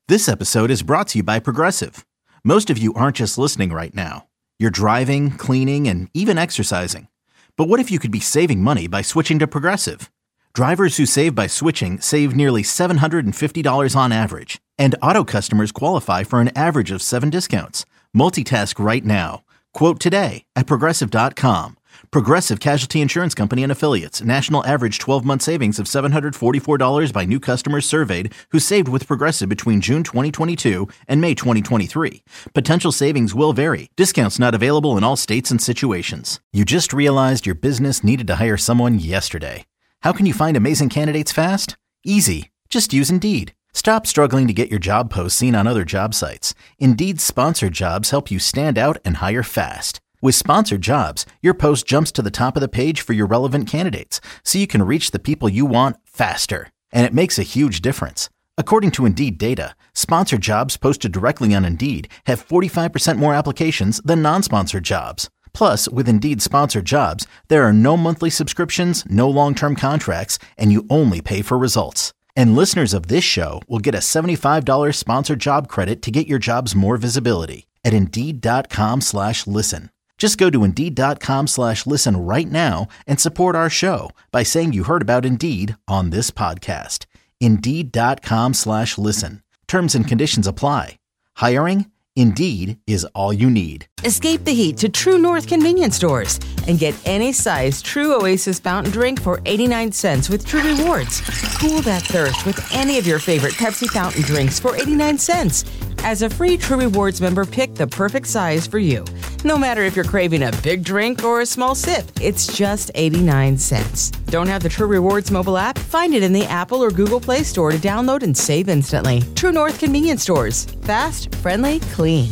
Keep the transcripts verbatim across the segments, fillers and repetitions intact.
This episode is brought to you by Progressive. Most of you aren't just listening right now. You're driving, cleaning, and even exercising. But what if you could be saving money by switching to Progressive? Drivers who save by switching save nearly seven hundred fifty dollars on average. And auto customers qualify for an average of seven discounts. Multitask right now. Quote today at Progressive dot com. Progressive Casualty Insurance Company and Affiliates. National average twelve-month savings of seven hundred forty-four dollars by new customers surveyed who saved with Progressive between June twenty twenty-two and May twenty twenty-three. Potential savings will vary. Discounts not available in all states and situations. You just realized your business needed to hire someone yesterday. How can you find amazing candidates fast? Easy. Just use Indeed. Stop struggling to get your job posts seen on other job sites. Indeed's sponsored jobs help you stand out and hire fast. With sponsored jobs, your post jumps to the top of the page for your relevant candidates, so you can reach the people you want faster. And it makes a huge difference. According to Indeed data, sponsored jobs posted directly on Indeed have forty-five percent more applications than non-sponsored jobs. Plus, with Indeed sponsored jobs, there are no monthly subscriptions, no long-term contracts, and you only pay for results. And listeners of this show will get a seventy-five dollars sponsored job credit to get your jobs more visibility at Indeed.com slash listen. Just go to Indeed.com slash listen right now and support our show by saying you heard about Indeed on this podcast. Indeed.com slash listen. Terms and conditions apply. Hiring? Indeed is all you need. Escape the heat to True North convenience stores and get any size True Oasis fountain drink for eighty-nine cents with True Rewards. Cool that thirst with any of your favorite Pepsi fountain drinks for eighty-nine cents. As a free True Rewards member, pick the perfect size for you. No matter if you're craving a big drink or a small sip, it's just eighty-nine cents. Don't have the True Rewards mobile app? Find it in the Apple or Google Play Store to download and save instantly. True North convenience stores. Fast, friendly, clean.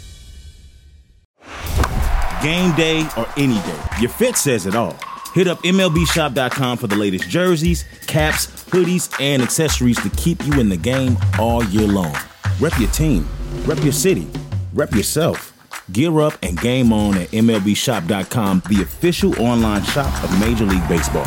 Game day or any day, your fit says it all. Hit up M L B shop dot com for the latest jerseys, caps, hoodies, and accessories to keep you in the game all year long. Rep your team, rep your city, rep yourself. Gear up and game on at M L B shop dot com, the official online shop of Major League Baseball.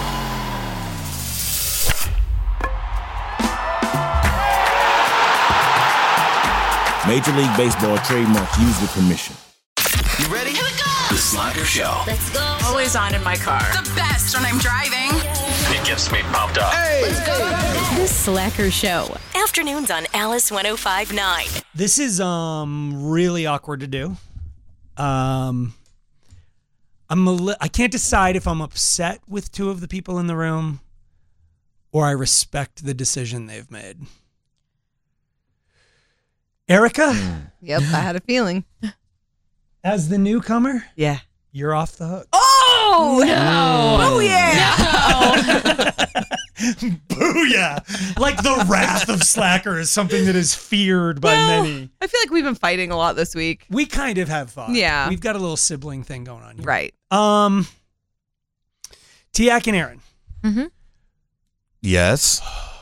Major League Baseball trademark used with permission. You ready? Here we go! The Slacker Show. Let's go. Always on in my car. The best when I'm driving. It gets me pumped up. Hey! Let's go! The Slacker Show. Afternoons on Alice one oh five point nine. This is um really awkward to do. Um, I'm a li- I can't decide if I'm upset with two of the people in the room or I respect the decision they've made. Erica? Mm. Yep, I had a feeling. As the newcomer? Yeah. You're off the hook. Oh! No. Oh, yeah! No. Booyah! Like the wrath of Slacker is something that is feared by well, many. I feel like we've been fighting a lot this week. We kind of have fought. Yeah. We've got a little sibling thing going on here. Right. Um, Tiak and Aaron. Mm-hmm. Yes.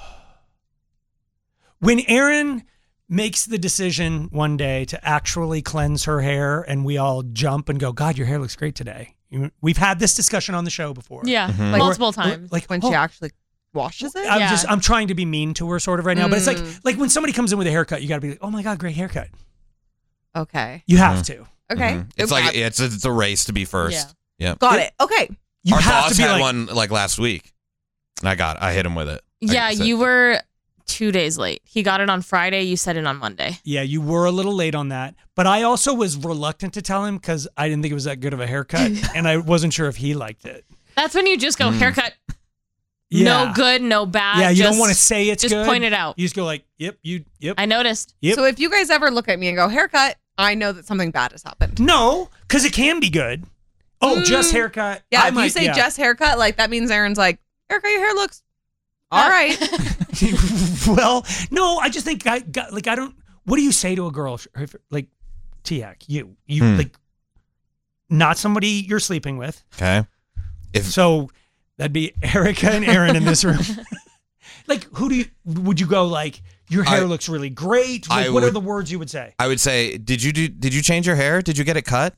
When Aaron makes the decision one day to actually cleanse her hair and we all jump and go, God, your hair looks great today. We've had this discussion on the show before. Yeah, mm-hmm. like, multiple times. Like when oh, she actually washes it? I'm yeah. just I'm trying to be mean to her sort of right now, mm. but it's like Mm. like when somebody comes in with a haircut, you got to be like, "Oh my God, great haircut." Okay. You have mm-hmm. to. Okay. Mm-hmm. It's okay. like it's a, it's a race to be first. Yeah. yeah. Got it. Okay. You Our have boss to be had like, one like last week. And I got I hit him with it. Yeah, I said, you were two days late. He got it on Friday. You said it on Monday. Yeah, you were a little late on that. But I also was reluctant to tell him because I didn't think it was that good of a haircut. And I wasn't sure if he liked it. That's when you just go, Mm. haircut. Yeah. No good, no bad. Yeah, you just, don't want to say it's just good. Just point it out. You just go like, yep, you, yep. I noticed. Yep. So if you guys ever look at me and go, haircut, I know that something bad has happened. No, because it can be good. Oh, Mm. just haircut. Yeah, I if might, you say yeah. just haircut, like that means Aaron's like, Erica, your hair looks all right. Well, no, I just think I got like I don't. What do you say to a girl if, like Tiak? You you Hmm. like not somebody you're sleeping with. Okay. If So that'd be Erica and Aaron in this room. Like, who do you would you go like? Your hair I- looks really great. Like, I what are would- the words you would say? I would say, did you do? Did you change your hair? Did you get it cut?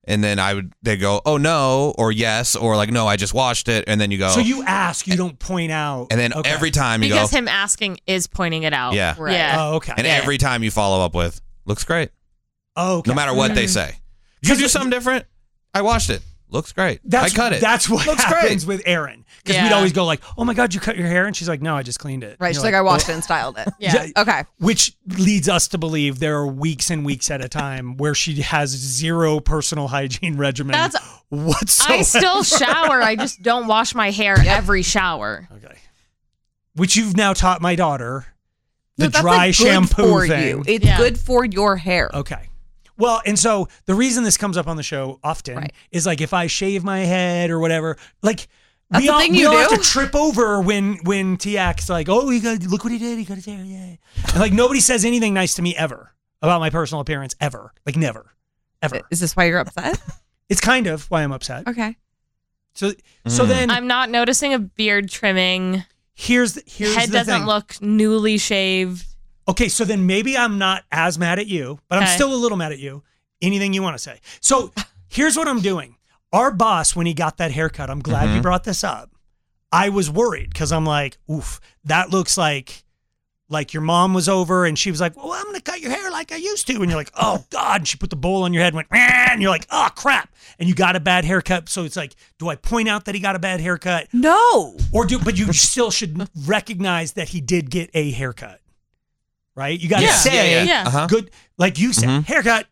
And then I would, they go, oh no, or yes, or like, no, I just washed it. And then you go. So you ask, you don't point out. And then Okay. every time you Because go. him asking is pointing it out. Yeah. Right. Yeah. Oh, okay. And Yeah. every time you follow up with, looks great. Oh, okay. No matter what they say. You Because do it- something different. I washed it. Looks great. That's, I cut it. That's what Looks happens great. with Erin. Because Yeah. we'd always go like, oh my God, you cut your hair? And she's like, no, I just cleaned it. Right. And She's you're like, I washed "Oh." it and styled it. Yeah. Okay. Which leads us to believe there are weeks and weeks at a time where she has zero personal hygiene regimen That's- whatsoever. I still shower. I just don't wash my hair every shower. Okay. Which you've now taught my daughter the But that's, dry like, good shampoo for thing. you. It's Yeah. good for your hair. Okay. Well, and so the reason this comes up on the show often Right. is like if I shave my head or whatever, like That's we the all, thing we you all have do? to trip over when when T X's like, oh, he got look what he did, he got his hair, yeah. And like nobody says anything nice to me ever about my personal appearance ever, like never, ever. Is this why you're upset? It's kind of why I'm upset. Okay. So so then I'm not noticing a beard trimming. here's the, here's Head the doesn't thing. look newly shaved. Okay, so then maybe I'm not as mad at you, but I'm Okay. still a little mad at you. Anything you want to say. So here's what I'm doing. Our boss, when he got that haircut, I'm glad you brought this up. I was worried because I'm like, oof, that looks like like your mom was over and she was like, well, I'm going to cut your hair like I used to. And you're like, oh, God. And she put the bowl on your head and went, "Meh," and you're like, oh, crap. And you got a bad haircut. So it's like, do I point out that he got a bad haircut? No. Or do, but you still should recognize that he did get a haircut, right? You got to Yeah, say, yeah, yeah. Yeah. Uh-huh. good, like you said, haircut.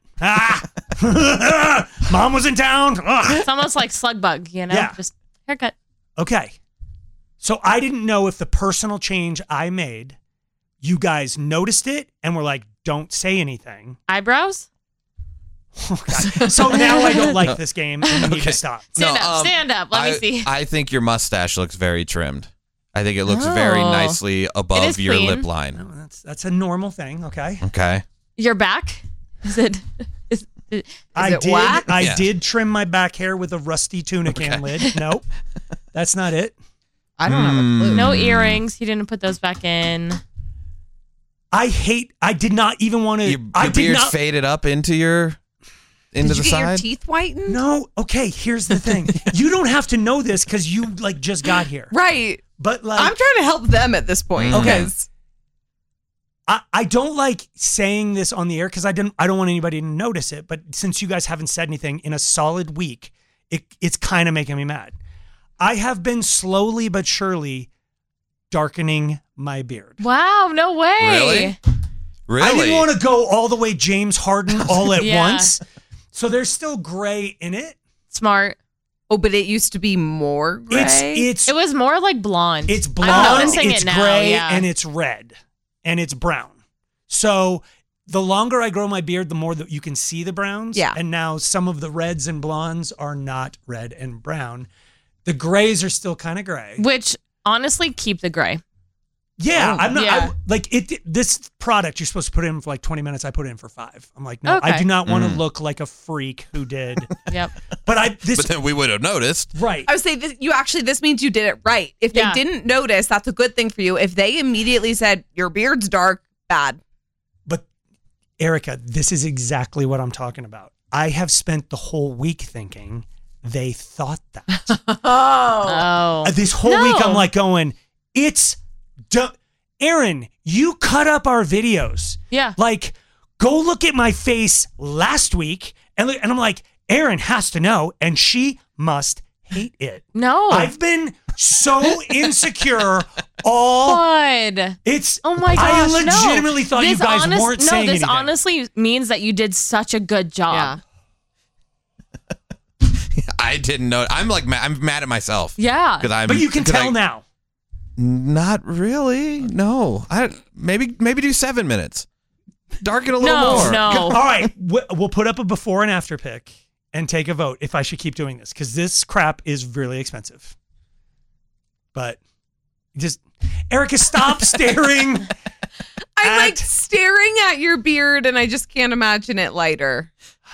Ah, mom was in town. Ugh. It's almost like slug bug, you know? Yeah. Just haircut. Okay. So I didn't know if the personal change I made, you guys noticed it and were like, don't say anything. Eyebrows? Okay. So now I don't like this game and we need to stop. Stand No, up, um, stand up. Let I, me see. I think your mustache looks very trimmed. I think it looks very Oh. nicely above is your clean. lip line. No, that's that's a normal thing. Okay. Okay. Your back? Is it? Is, is I it did. wax? I Yeah. did trim my back hair with a rusty tuna can lid. Nope, that's not it. I don't have a clue. no earrings. He didn't put those back in. I hate. I did not even want to. Your, I your did beard's not. faded up into your into Did the you get your side. teeth whitened? No. Okay. Here's the thing. You don't have to know this because you like just got here. Right. But like, I'm trying to help them at this point. Okay. because- I, I don't like saying this on the air because I didn't. I don't want anybody to notice it. But since you guys haven't said anything in a solid week, it it's kind of making me mad. I have been slowly but surely darkening my beard. Wow, no way. Really? Really? I didn't want to go all the way James Harden all at Yeah. once. So there's still gray in it. Smart. Oh, but it used to be more gray. It's it's It was more like blonde. it's I'm blonde, noticing it's it now, gray, yeah. and it's red, and it's brown. So the longer I grow my beard, the more that you can see the browns. Yeah. And now some of the reds and blondes are not red and brown. The grays are still kind of gray. Which honestly, keep the gray. Yeah, Oh, I'm not yeah. I, like it. This product you're supposed to put in for like twenty minutes. I put it in for five. I'm like, no, I Okay. do not want to Mm. look like a freak who did. Yep. But I this But then we would have noticed. right. I would say this, you actually, this means you did it right. If they Yeah. didn't notice, that's a good thing for you. If they immediately said, your beard's dark, bad. But Erica, this is exactly what I'm talking about. I have spent the whole week thinking they thought that. Oh. Oh. Uh, this whole No. week I'm like going, it's du- Aaron, you cut up our videos. Yeah. Like, go look at my face last week. And, look, and I'm like, Aaron has to know, and she must hate it. No. I've been so insecure all. Bud. It's. Oh my I gosh. legitimately no. thought you This guys honest- weren't no, saying this anything. honestly means that you did such a good job. I didn't know. I'm like, ma- I'm mad at myself. Yeah. Because I'm. But you can 'cause tell I- now. Not really. No. I maybe maybe do seven minutes. Darken a little No, more. no. All right, we- we'll put up a before and after pic and take a vote if I should keep doing this because this crap is really expensive. But just, Erica, stop staring. I'm At- like staring at your beard and I just can't imagine it lighter.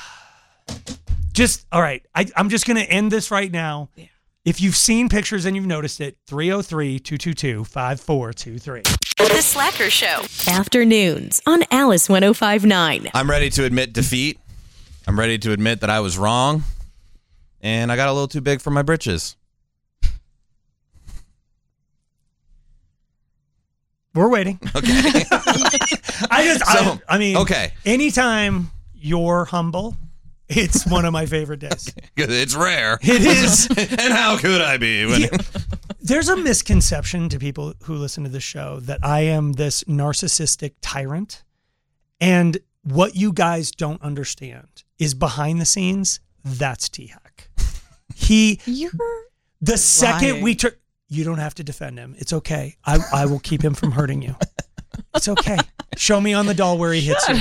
Just, all right, I, I'm just going to end this right now. Yeah. If you've seen pictures and you've noticed it, three oh three, two two two, five four two three. The Slacker Show. Afternoons on Alice one oh five nine. I'm ready to admit defeat. I'm ready to admit that I was wrong, and I got a little too big for my britches. We're waiting. Okay. I just, So, I, I mean, okay. anytime you're humble, it's one of my favorite days. It's rare. It is. And how could I be? When Yeah. There's a misconception to people who listen to the show that I am this narcissistic tyrant. And what you guys don't understand is behind the scenes, that's T-Hack. He, You're the second lying. we took, you don't have to defend him. It's okay. I, I will keep him from hurting you. It's okay. Show me on the doll where he hits you.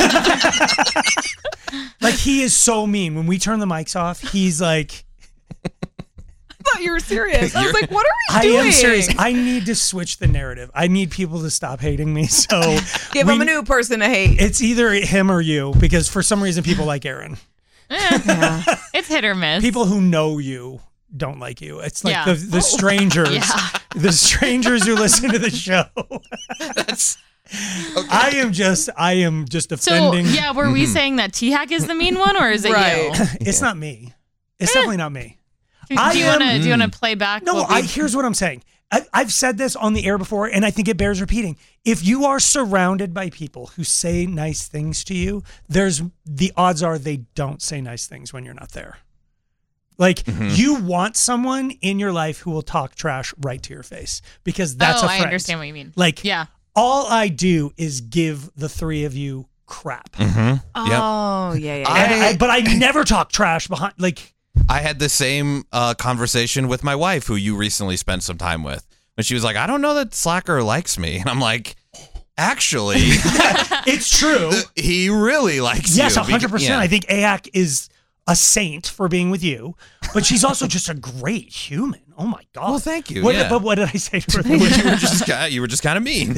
Like, he is so mean. When we turn the mics off, he's like, I thought you were serious. I was like, what are we I doing? am serious. I need to switch the narrative. I need people to stop hating me. So Give we- him a new person to hate. It's either him or you, because for some reason people like Aaron. Eh, It's hit or miss. People who know you don't like you. It's like Yeah. the, the strangers, Yeah. the strangers who listen to the show. That's I am just, I am just So, offending. yeah, were we saying that T-Hack is the mean one, or is it Right. you? It's not me. It's definitely not me. Do I you want to am- do you want to play back? No, what we- I, here's what I'm saying. I, I've said this on the air before, and I think it bears repeating. If you are surrounded by people who say nice things to you, there's the odds are they don't say nice things when you're not there. Like, you want someone in your life who will talk trash right to your face, because that's oh, a friend. I understand what you mean. Like, Yeah. all I do is give the three of you crap. Mm-hmm. Oh, Yep. yeah, yeah. And yeah. I- but I never talk trash behind, like, I had the same uh, conversation with my wife, who you recently spent some time with. When she was like, I don't know that Slacker likes me. And I'm like, actually, it's true. he really likes Yes, you. one hundred percent. Yeah. I think A A C is a saint for being with you, but she's also just a great human. Oh my God. Well, thank you, What, yeah. But what did I say to her? you were just ki- you were just kind of mean.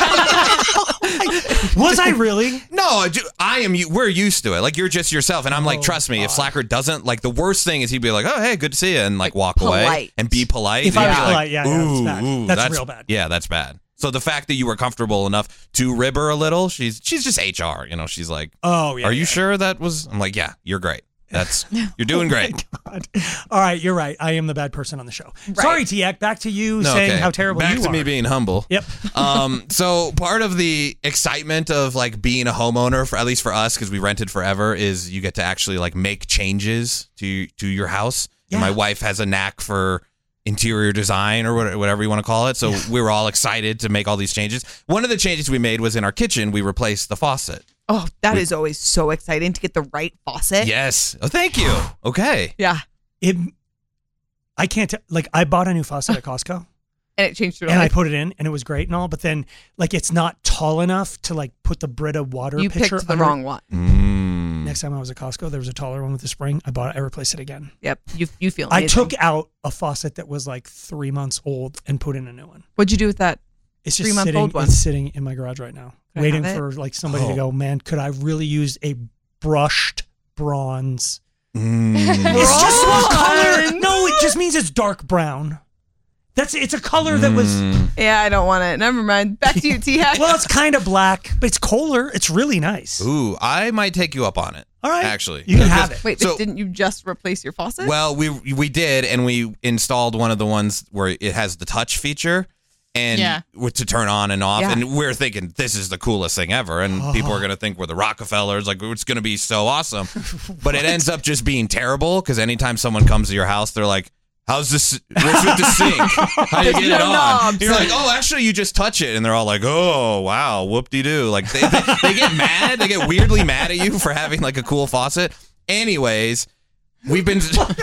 Was I really? No, I do- I am. you- We're used to it. Like, you're just yourself, and I'm like, Oh, trust me. If God. Slacker doesn't like, the worst thing is he'd be like, "Oh, hey, good to see you," and like walk away polite. and be polite. If And I you'd was be like, polite, yeah, yeah, that's "Ooh, bad. ooh, That's real bad." Yeah, that's bad. So the fact that you were comfortable enough to rib her a little, she's she's just H R. You know, she's like, Oh, yeah. "Are you yeah. sure that was?" I'm like, "Yeah, you're great. That's you're doing great." God. All right, you're right. I am the bad person on the show. Sorry, T-Ack. Back to you No, saying okay. how terrible Back you to are. me being humble. Yep. um. So part of the excitement of like being a homeowner, for at least for us, because we rented forever, is you get to actually like make changes to to your house. And my Yeah. wife has a knack for interior design, or what- whatever you want to call it. So we were all excited to make all these changes. One of the changes we made was in our kitchen. We replaced the faucet. Oh, that is always so exciting to get the right faucet. Yes. Oh, thank you. Okay. Yeah. It, I can't, t- like, I bought a new faucet at Costco. And it changed your And I life. put it in, and it was great and all, but then, like, it's not tall enough to, like, put the Brita water You pitcher picked the under- wrong one. Mm. Next time I was at Costco, there was a taller one with the spring. I bought it. I replaced it again. Yep. You you feel I amazing. took out a faucet that was like three months old and put in a new one. What'd you do with that? It's just Three-month sitting. old one. It's sitting in my garage right now, Can I waiting have it? for like somebody to Oh. go. Man, could I really use a brushed bronze? Mm. It's just what color? Bronze? No, it just means it's dark brown. That's it's a color that was. Mm. Yeah, I don't want it. Never mind. Back to you, T-Hack. Well, it's kind of black, but it's kohler. It's really nice. Ooh, I might take you up on it. All right, Actually, you can Because- have it. Wait, so- didn't you just replace your faucet? Well, we we did, and we installed one of the ones where it has the touch feature, and Yeah. with- to turn on and off. Yeah. And we're thinking this is the coolest thing ever, and people are gonna think we're the Rockefellers, like it's gonna be so awesome. But it ends up just being terrible because anytime someone comes to your house, they're like, "How's this? What's with the sink? How do you get it no on?" knobs. You're like, "Oh, actually, you just touch it," and they're all like, "Oh, wow, whoop-de-doo!" Like they, they they get mad, they get weirdly mad at you for having like a cool faucet. Anyways, we've been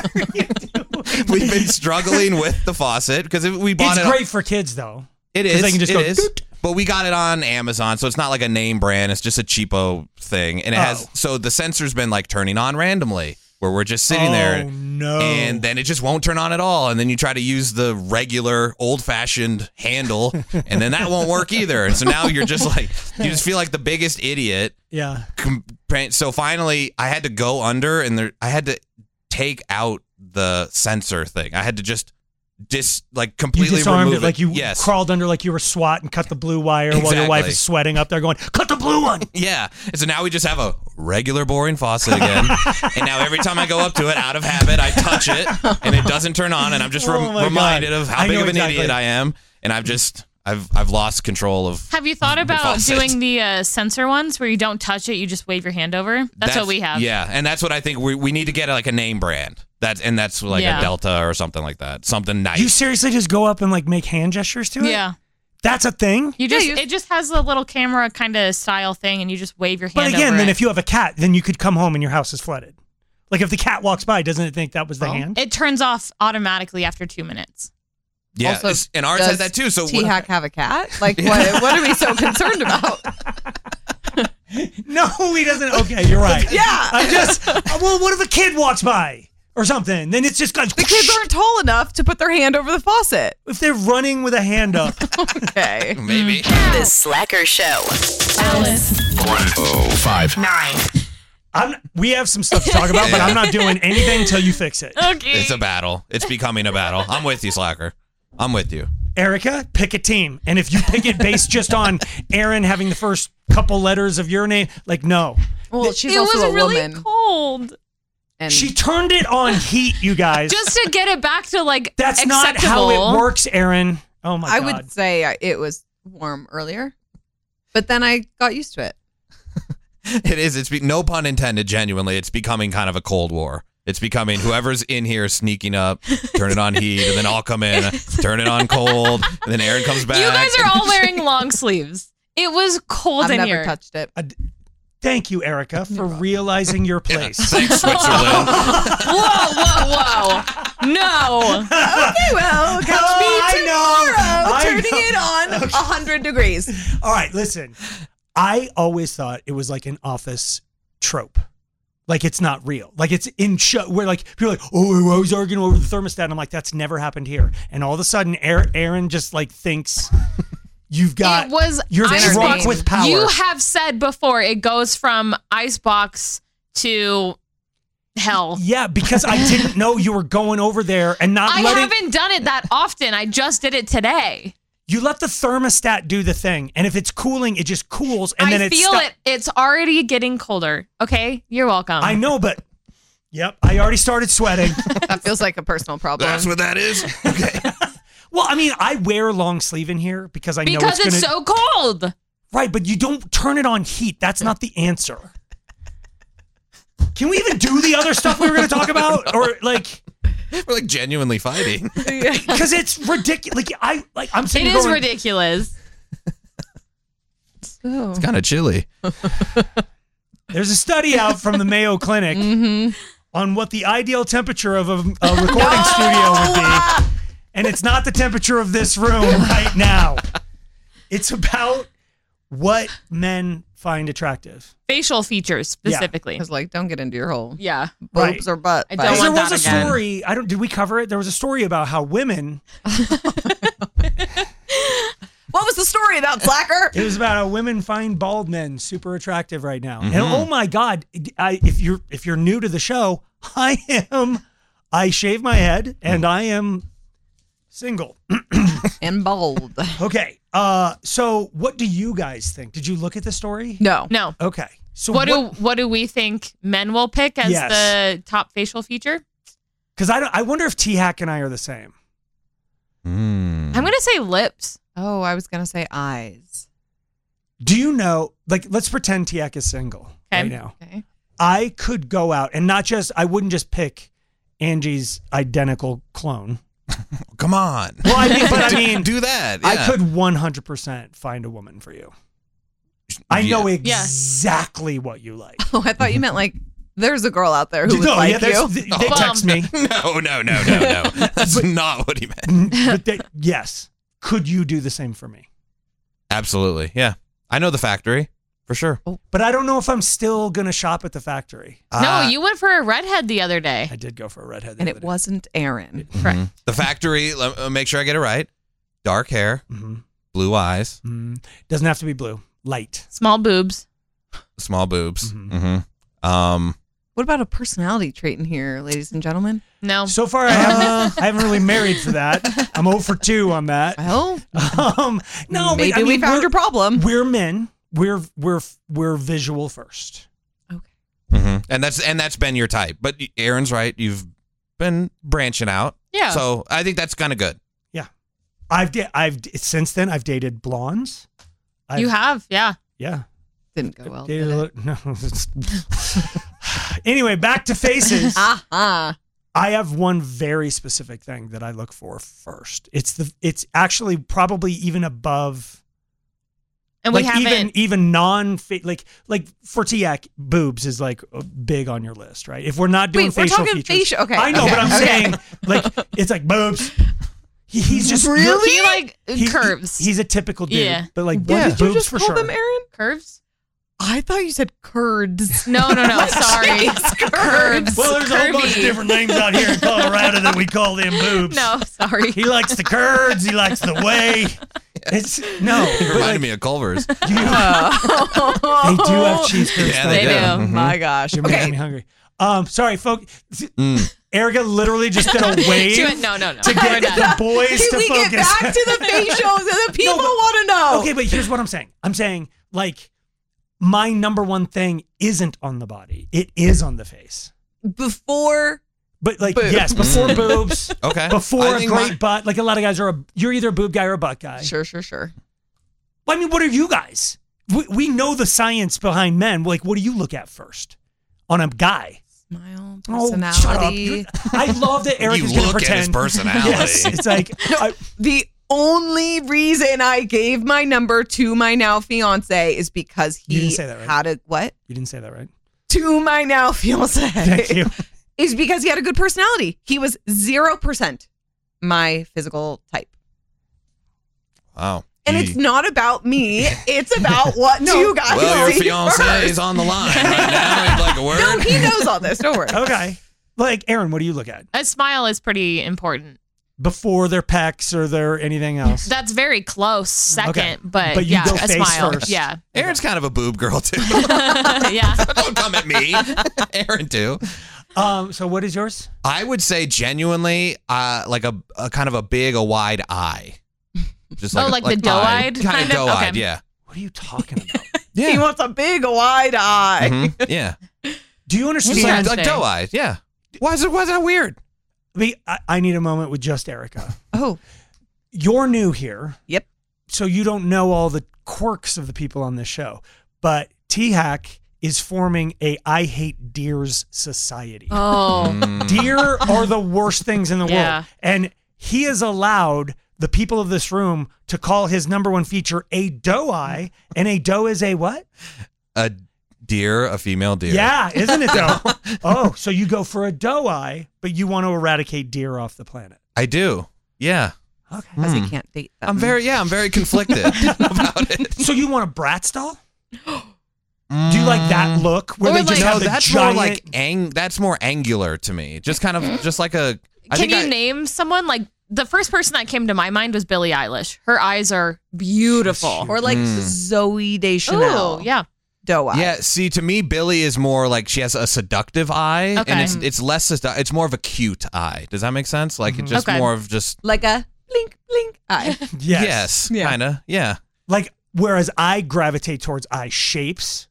we've been struggling with the faucet because we bought It's it. great for kids though. It 'cause is. they can just it go is. doot. But we got it on Amazon, so it's not like a name brand. It's just a cheapo thing, and it has. Oh. So the sensor's been like turning on randomly, where we're just sitting Oh, there, no. and then it just won't turn on at all. And then you try to use the regular old-fashioned handle, and then that won't work either. And so now you're just like, you just feel like the biggest idiot. Yeah. Com- So finally, I had to go under, and there, I had to take out the sensor thing. I had to just. Just like You completely disarmed remove it like you yes. crawled under like you were SWAT and cut the blue wire while your wife Exactly. is sweating up there going, cut the blue one. Yeah. And so now we just have a regular boring faucet again. And now every time I go up to it, out of habit, I touch it and it doesn't turn on. And I'm just rem- Oh my reminded God. of how I big know of an exactly. idiot I am. And I've just, I've I've lost control of. Have you thought the about faucet. doing the uh, sensor ones where you don't touch it, you just wave your hand over? That's, what we have. Yeah, and that's what I think we we need to get like a name brand. That's and that's like Yeah. a Delta or something like that. Something nice. You seriously just go up and like make hand gestures to it? Yeah. That's a thing? You just it just has a little camera kind of style thing, and you just wave your hand But again, over then it. if you have a cat, then you could come home and your house is flooded. Like if the cat walks by, doesn't it think that was the hand? It turns off automatically after two minutes. yeah, Also, it's- and ours does has that too. So T Hack have a cat? Like, what? What are we so concerned about? No, he doesn't. Okay, you're right. Yeah. I just, well, what if a kid walks by or something? Then it's just like, The kids aren't tall enough to put their hand over the faucet. if they're running with a hand up. Okay. maybe. The Slacker Show. Alice. one oh five Nine. I'm, we have some stuff to talk about, but I'm not doing anything until you fix it. Okay. It's a battle. It's becoming a battle. I'm with you, Slacker. I'm with you. Erica, pick a team. And if you pick it based just on Aaron having the first couple letters of your name, like, no. Well, she's it also was a really woman. cold. And She turned it on heat, you guys. Just to get it back to like That's not acceptable. how it works, Aaron. Oh my I God. would say I- it was warm earlier, but then I got used to it. It is. It's be- no pun intended. Genuinely, it's becoming kind of a cold war. It's becoming whoever's in here sneaking up, turn it on heat, and then I'll come in, turn it on cold, and then Aaron comes back. You guys are all wearing long sleeves. It was cold I've in never here. touched it. Thank you, Erica, for realizing your place. Thanks, Switzerland. Whoa, whoa, whoa! No. Okay, well, catch Oh, me I know. tomorrow, I turning know. it on one hundred degrees. All right, listen. I always thought it was like an office trope. Like it's not real. Like it's in show where like people are like, oh, I was arguing over the thermostat. And I'm like, that's never happened here. And all of a sudden, Aaron, Aaron just like thinks you've got It was you're icebox. drunk with power. You have said before it goes from icebox to hell. Yeah, because I didn't know you were going over there and not I letting. haven't done it that often. I just did it today. You let the thermostat do the thing, and if it's cooling, it just cools, and then I it feel sto- it. It's already getting colder. Okay, you're welcome. I know, but yep, I already started sweating. That feels like a personal problem. That's what that is. Okay. Well, I mean, I wear long sleeve in here because I know because it's, it's gonna, so cold. right, but you don't turn it on heat. That's not the answer. Can we even do the other stuff we were going to talk about, or like? We're like genuinely fighting. Because it's ridiculous. Like I, like I'm It sitting. is going, ridiculous. Oh. It's kind of chilly. There's a study out from the Mayo Clinic Mm-hmm. on what the ideal temperature of a, a recording studio would be, and it's not the temperature of this room right now. It's about what men find attractive. Facial features specifically. Because like, don't get into your whole Yeah. Right. boobs or butt. I but- don't Because there want was a that again. story. I don't. Did we cover it? There was a story about how women. What was the story about, Slacker? It was about how women find bald men super attractive right now. And Mm-hmm. oh my God, I, if you're if you're new to the show, I am. I shave my head and I am single. And bold. Okay. Uh. So, what do you guys think? Did you look at the story? No. No. Okay. So What do what do we think men will pick as Yes. the top facial feature? Because I don't. I wonder if T Hack and I are the same. Mm. I'm gonna say lips. Oh, I was gonna say eyes. Do you know? Like, let's pretend T Hack is single Okay. right now. Okay. I could go out and not just. I wouldn't just pick Angie's identical clone. Come on. Well, I mean, but I mean, do that. I yeah. could one hundred percent find a woman for you. I know Yeah. exactly what you like. Oh, I thought you meant like there's a girl out there who would No, like yeah, there's- you. They, they Bum. text me. No, no, no, no, no. That's not what he meant. But they, yes, could you do the same for me? Absolutely. Yeah. I know the factory for sure. But I don't know if I'm still gonna shop at the factory. Uh, no, you went for a redhead the other day. I did go for a redhead, the And other it day. wasn't Aaron. Correct. mhm. The factory, let uh, make sure I get it right. Dark hair, Mhm. blue eyes, Mm, doesn't have to be blue. Light. Small boobs. small boobs. Mhm. Mm-hmm. Um, What about a personality trait in here, ladies and gentlemen? No. So far, I haven't, I haven't really married for that. I'm zero for two on that. Well, Um, no, but, maybe I we mean, found we're- your problem. We're men. We're we're we're visual first. Okay. Mm-hmm. And that's and that's been your type. But Aaron's right. You've been branching out. Yeah. So I think that's kind of good. Yeah. I've da- I've since then I've dated blondes. I've, You have, yeah. Yeah. Didn't go well. Dated did a it? little- no. Anyway, back to faces. Uh-huh. I have one very specific thing that I look for first. It's the it's actually probably even above And like we haven't. even even non like like for Tiak, boobs is like big on your list, right? If we're not doing Wait, we're facial talking features, facial- okay, I know, okay, but I'm okay. saying like it's like boobs. He, he's just Really? He like he- curves. He's a typical dude, Yeah. but like Yeah. boobs Did you just for call sure. them Aaron? Curves? I thought you said curds. No, no, no. Sorry. Curves. Well, there's a whole bunch of Curvy. different names out here in Colorado that we call them boobs. No, sorry. He likes the curds. He likes the way. It's no. It but, reminded like, me of Culver's. you- they do have cheese curds. Yeah, don't they They do. Mhm. My gosh. You're Okay. making me hungry. Um, sorry, folks. Mm. Erica literally just did a She wave went, no, no, no. to We're get done. the boys Can to we focus. get back to the facials that the people No, but- want to know? Okay, but here's what I'm saying. I'm saying like my number one thing isn't on the body. It is on the face. Before But like Boobs. yes, before boobs, Okay. before I a think great my- butt. Like a lot of guys are a you're either a boob guy or a butt guy. Sure, sure, sure. I mean, what are you guys? We, we know the science behind men. Like, what do you look at first on a guy? Smile, Oh, shut up. personality. You're- I love that Eric You is going to look at his pretend. personality. Yes, it's like I, The only reason I gave my number to my now fiance is because You he didn't say that, right? had a what? you didn't say that right. To my now fiance. Thank you. Is because he had a good personality. He was zero percent my physical type. Wow. And He- it's not about me. It's about what you guys well, your see fiance first. is on the line right now. He'd like a word. No, he knows all this. Don't worry. Okay. Like Aaron, what do you look at A smile is pretty important. before their pecs or their anything else? That's very close second, Okay. but, But you yeah, go a face smile. first. Yeah. Aaron's kind of a boob girl too. yeah. Don't come at me. Aaron too. Um. So what is yours? I would say genuinely, uh, like a, a kind of a big, a wide eye. Just Oh, a- like the doe-eyed kind kind of of? doe-eyed, Okay. yeah. What are you talking about? Yeah. He wants a big wide eye. Mhm, yeah. Do you Just understand? like, like doe-eyed, yeah. Why is it? Why is that weird? We, I, I need a moment with just Erica. Oh, You're new here. Yep. So you don't know all the quirks of the people on this show. But T-Hack is forming a I Hate Deers society. Oh. Mm. Deer are the worst things in the Yeah. world. And he has allowed the people of this room to call his number one feature a doe eye. And a doe is a what? A deer, a female deer. Yeah, isn't it though? Oh, so you go for a doe eye, but you want to eradicate deer off the planet. I do. Yeah. Okay. because Hmm. he can't date them. I'm very, yeah, I'm very conflicted about it. So you want a Bratz doll? Do you like that look where Or they just like- No, have the that's giant? more like ang- that's more angular to me. Just kind of, just like a. I Can think you I, name someone? Like the first person that came to my mind was Billie Eilish. Her eyes are beautiful. Or like Mm. Zoe Deschanel. Ooh, yeah. Doe eye. Yeah, see, to me, Billy is more like she has a seductive eye, Okay. and it's it's less sedu- it's more of a cute eye. Does that make sense? Like it's just Okay. more of just Like a blink, blink eye. yes. yes, Yeah. kind of, yeah. Like whereas I gravitate towards eye shapes.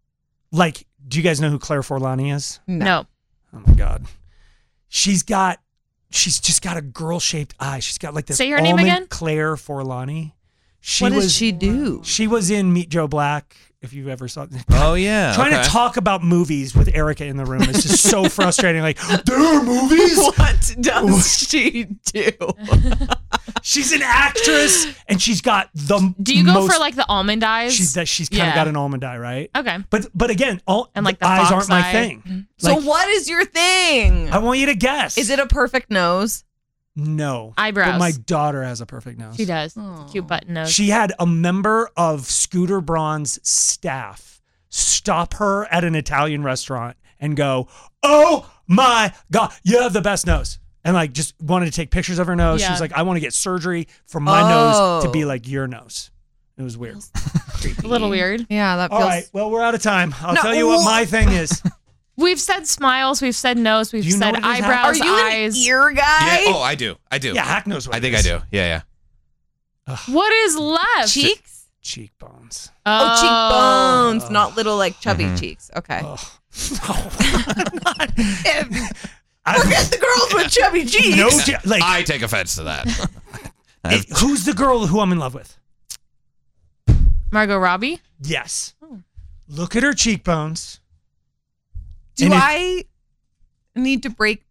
Like, do you guys know who Claire Forlani is? No. Oh my god, she's got, she's just got a girl shaped eye. She's got like this. Say her name almond again? Claire Forlani. She What was does she do? she was in Meet Joe Black. If you ever saw. Oh yeah, Trying okay. to talk about movies with Erica in the room is just so frustrating. Like, there are movies. What does she do? She's an actress, and she's got the. Do you go most, for like the almond eyes? She's that she's kind of Yeah. got an almond eye, right? Okay. But but again, all And like the eyes fox aren't my eye. thing. So Like, what is your thing? I want you to guess. Is it a perfect nose? no Eyebrows. But my daughter has a perfect nose. She does. Oh. Cute button nose. She had a member of Scooter Braun's staff stop her at an Italian restaurant and go, "Oh my God, you have the best nose." And like just wanted to take pictures of her nose. She Yeah. was like, "I want to get surgery for my Oh. nose to be like your nose." It was weird. a little weird. Yeah, that All feels. right, well, we're out of time. I'll No. tell you what my thing is. We've said smiles. We've said nose. We've Do you know said what it is, Hack? Are eyebrows, you eyes. an ear guy? Yeah, oh, I do, I do. Yeah, Hack knows what I it think I is. do. Yeah, yeah. What is left? Cheeks? cheekbones. Oh, cheekbones, not little like chubby Mhm. cheeks. Okay. Oh. Forget the girls with chubby cheeks. No, che- like I take offense to that. it- who's the girl who I'm in love with? Margot Robbie? Yes. Look at her cheekbones. Do And if- I need to break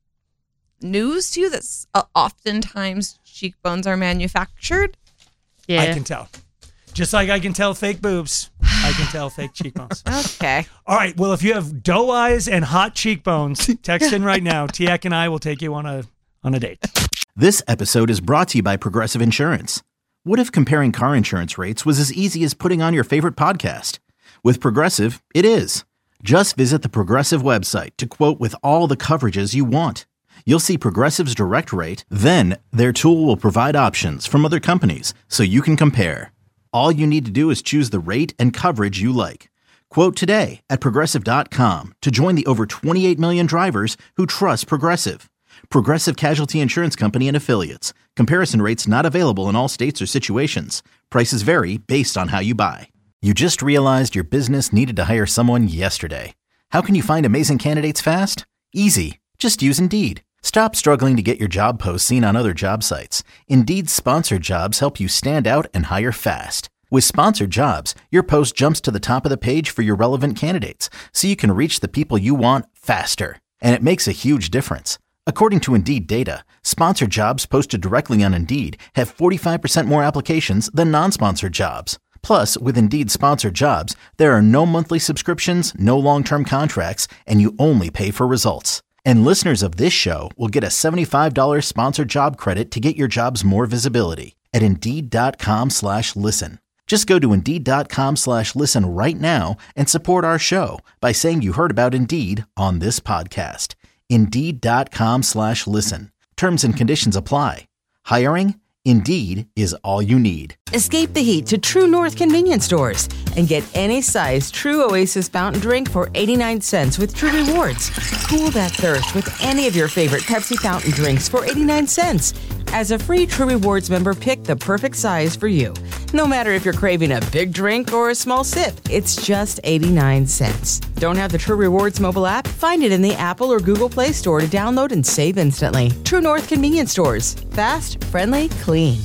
news to you that uh, oftentimes cheekbones are manufactured? Yeah. I can tell. Just like I can tell fake boobs, I can tell fake cheekbones. Okay. All right. Well, if you have doe eyes and hot cheekbones, text in right now. Tiak and I will take you on a on a date. This episode is brought to you by Progressive Insurance. What if comparing car insurance rates was as easy as putting on your favorite podcast? With Progressive, it is. Just visit the Progressive website to quote with all the coverages you want. You'll see Progressive's direct rate, then their tool will provide options from other companies so you can compare. All you need to do is choose the rate and coverage you like. Quote today at progressive dot com to join the over twenty-eight million drivers who trust Progressive. Progressive Casualty Insurance Company and Affiliates. Comparison rates not available in all states or situations. Prices vary based on how you buy. You just realized your business needed to hire someone yesterday. How can you find amazing candidates fast? Easy. Just use Indeed. Stop struggling to get your job posts seen on other job sites. Indeed's sponsored jobs help you stand out and hire fast. With sponsored jobs, your post jumps to the top of the page for your relevant candidates, so you can reach the people you want faster. And it makes a huge difference. According to Indeed data, sponsored jobs posted directly on Indeed have forty-five percent more applications than non-sponsored jobs. Plus, with Indeed sponsored jobs, there are no monthly subscriptions, no long-term contracts, and you only pay for results. And listeners of this show will get a seventy-five dollars sponsored job credit to get your jobs more visibility at Indeed.com slash listen. Just go to Indeed.com slash listen right now and support our show by saying you heard about Indeed on this podcast. Indeed.com slash listen. Terms and conditions apply. Hiring? Indeed is all you need. Escape the heat to True North convenience stores and get any size True Oasis fountain drink for eighty-nine cents with True Rewards. Cool that thirst with any of your favorite Pepsi fountain drinks for eighty-nine cents. As a free True Rewards member, pick the perfect size for you. No matter if you're craving a big drink or a small sip, it's just eighty-nine cents. Don't have the True Rewards mobile app? Find it in the Apple or Google Play Store to download and save instantly. True North convenience stores. Fast, friendly, clean.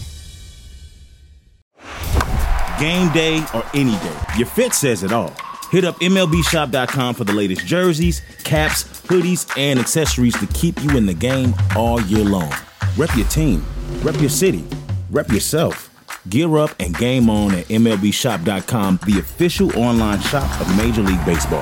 Game day or any day, your fit says it all. Hit up M L B shop dot com for the latest jerseys, caps, hoodies, and accessories to keep you in the game all year long. Rep your team, rep your city, rep yourself. Gear up and game on at M L B shop dot com, the official online shop of Major League Baseball.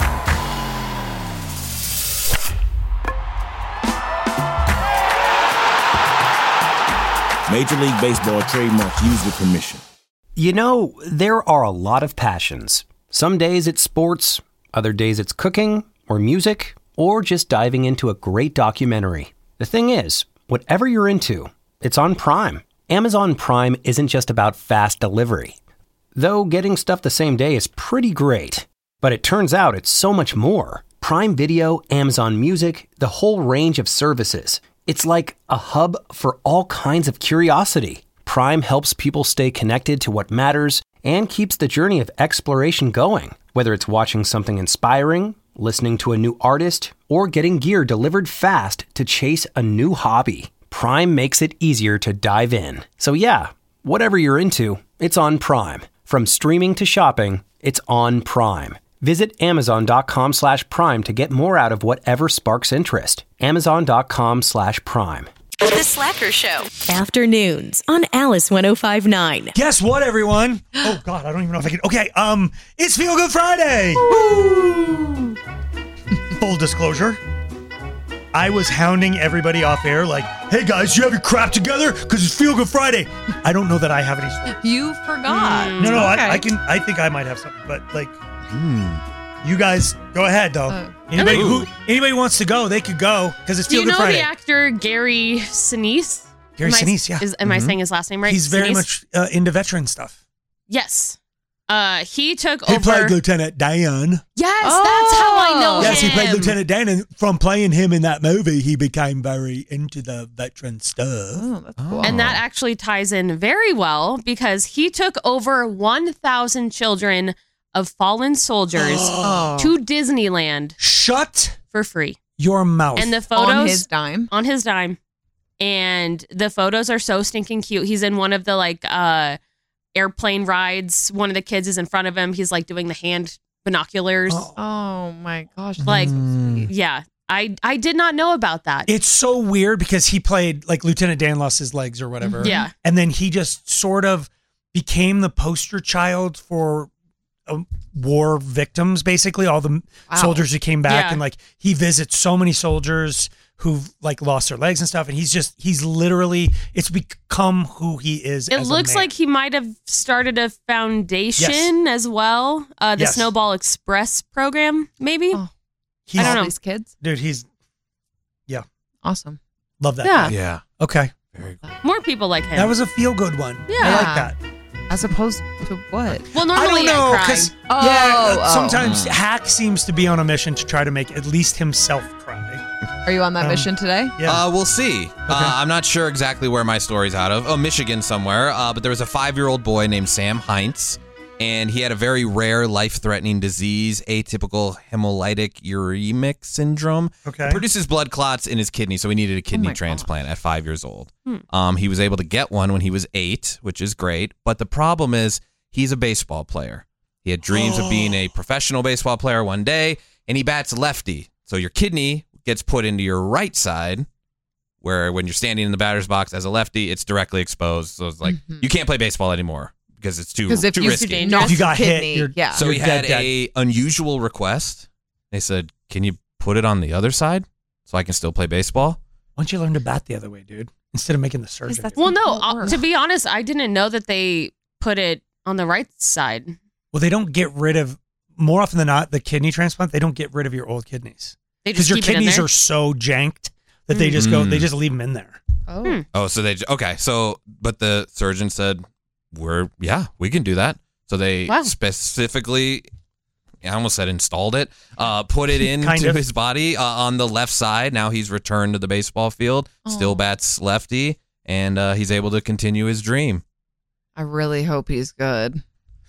Major League Baseball trademark used with permission. You know, there are a lot of passions. Some days it's sports, other days it's cooking, or music, or just diving into a great documentary. The thing is, whatever you're into, it's on Prime. Amazon Prime isn't just about fast delivery. Though getting stuff the same day is pretty great. But it turns out it's so much more. Prime Video, Amazon Music, the whole range of services. It's like a hub for all kinds of curiosity. Prime helps people stay connected to what matters and keeps the journey of exploration going. Whether it's watching something inspiring, listening to a new artist, or getting gear delivered fast to chase a new hobby, Prime makes it easier to dive in. So yeah, whatever you're into, it's on Prime. From streaming to shopping, it's on Prime. Visit Amazon.com slash Prime to get more out of whatever sparks interest. Amazon.com slash Prime. The Slacker Show. Afternoons on Alice one oh five point nine. Guess what, everyone? Oh, God, I don't even know if I can. Okay, um, it's Feel Good Friday. Woo! Full disclosure, I was hounding everybody off air like, hey, guys, you have your crap together? Because it's Feel Good Friday. I don't know that I have any stories. You forgot. No, no, Okay. I, I can. I think I might have something, but like, you guys go ahead, though. Uh, anybody who anybody wants to go, they could go because it's Do Feel you Good know Friday. the actor Gary Sinise? Gary Am I- Sinise, yeah. Is, am I Mhm. saying his last name right? He's very Sinise? much uh, into veteran stuff. Yes. Uh, he took He over. played Lieutenant Dan. Yes, that's how I know Yes, him. he played Lieutenant Dan, and from playing him in that movie, he became very into the veteran stuff. Oh, that's cool. And that actually ties in very well because he took over one thousand children of fallen soldiers Oh. to Disneyland Shut for free. your mouth. And the photos On his dime. on his dime. And the photos are so stinking cute. He's in one of the like uh airplane rides. One of the kids is in front of him. He's like doing the hand binoculars. Oh. Oh my gosh. that's Like, so sweet. yeah. I I did not know about that. It's so weird because he played like Lieutenant Dan lost his legs or whatever. Yeah. And then he just sort of became the poster child for um, war victims, basically all the Wow. soldiers who came back. Yeah. And like he visits so many soldiers who've like lost their legs and stuff. And he's just, he's literally, it's become who he is. It as a looks man. like he might have started a foundation as well. Uh, the Yes. Snowball Express program, maybe. Oh. He's, I don't All know. these kids. Dude, he's, Awesome. love that. Yeah. guy. Yeah. Okay. Very cool. More people like him. That was a feel good one. I Yeah. like that. As opposed to what? well, I normally don't know I cry. because Oh, yeah, oh. sometimes Hack seems to be on a mission to try to make at least himself cry. Are you on that Um, mission today? Yeah. Uh, we'll see. Uh, I'm not sure exactly where my story's out of. Oh, Michigan somewhere. Uh, but there was a five-year-old boy named Sam Heinz, and he had a very rare, life-threatening disease, atypical hemolytic uremic syndrome. Okay. It produces blood clots in his kidney, so he needed a kidney my transplant at five years old. Hmm. Um, he was able to get one when he was eight, which is great. But the problem is he's a baseball player. He had dreams of being a professional baseball player one day, and he bats lefty. So your kidney gets put into your right side, where when you're standing in the batter's box as a lefty, it's directly exposed. So it's like Mhm. you can't play baseball anymore because it's too, Because if too you risky. dangerous. If you got kidney, hit, you're, yeah. So you're he dead, had dead. a unusual request. They said, "Can you put it on the other side so I can still play baseball?" Why don't you learn to bat the other way, dude? Instead of making the surgery. that's- Well, no. Oh, uh, or- to be honest, I didn't know that they put it on the right side. Well, they don't get rid of, more often than not, the kidney transplant, they don't get rid of your old kidneys. They Because just your keep it in kidneys there. are so janked that they just go, Mm. they just leave them in there. Oh. Hmm. Oh, so they okay. So, but the surgeon said, "We're yeah, we can do that." So they Wow. specifically, I almost said installed it, uh, put it Kind into of. his body uh, on the left side. Now he's returned to the baseball field, still Oh. bats lefty, and uh, he's able to continue his dream. I really hope he's good.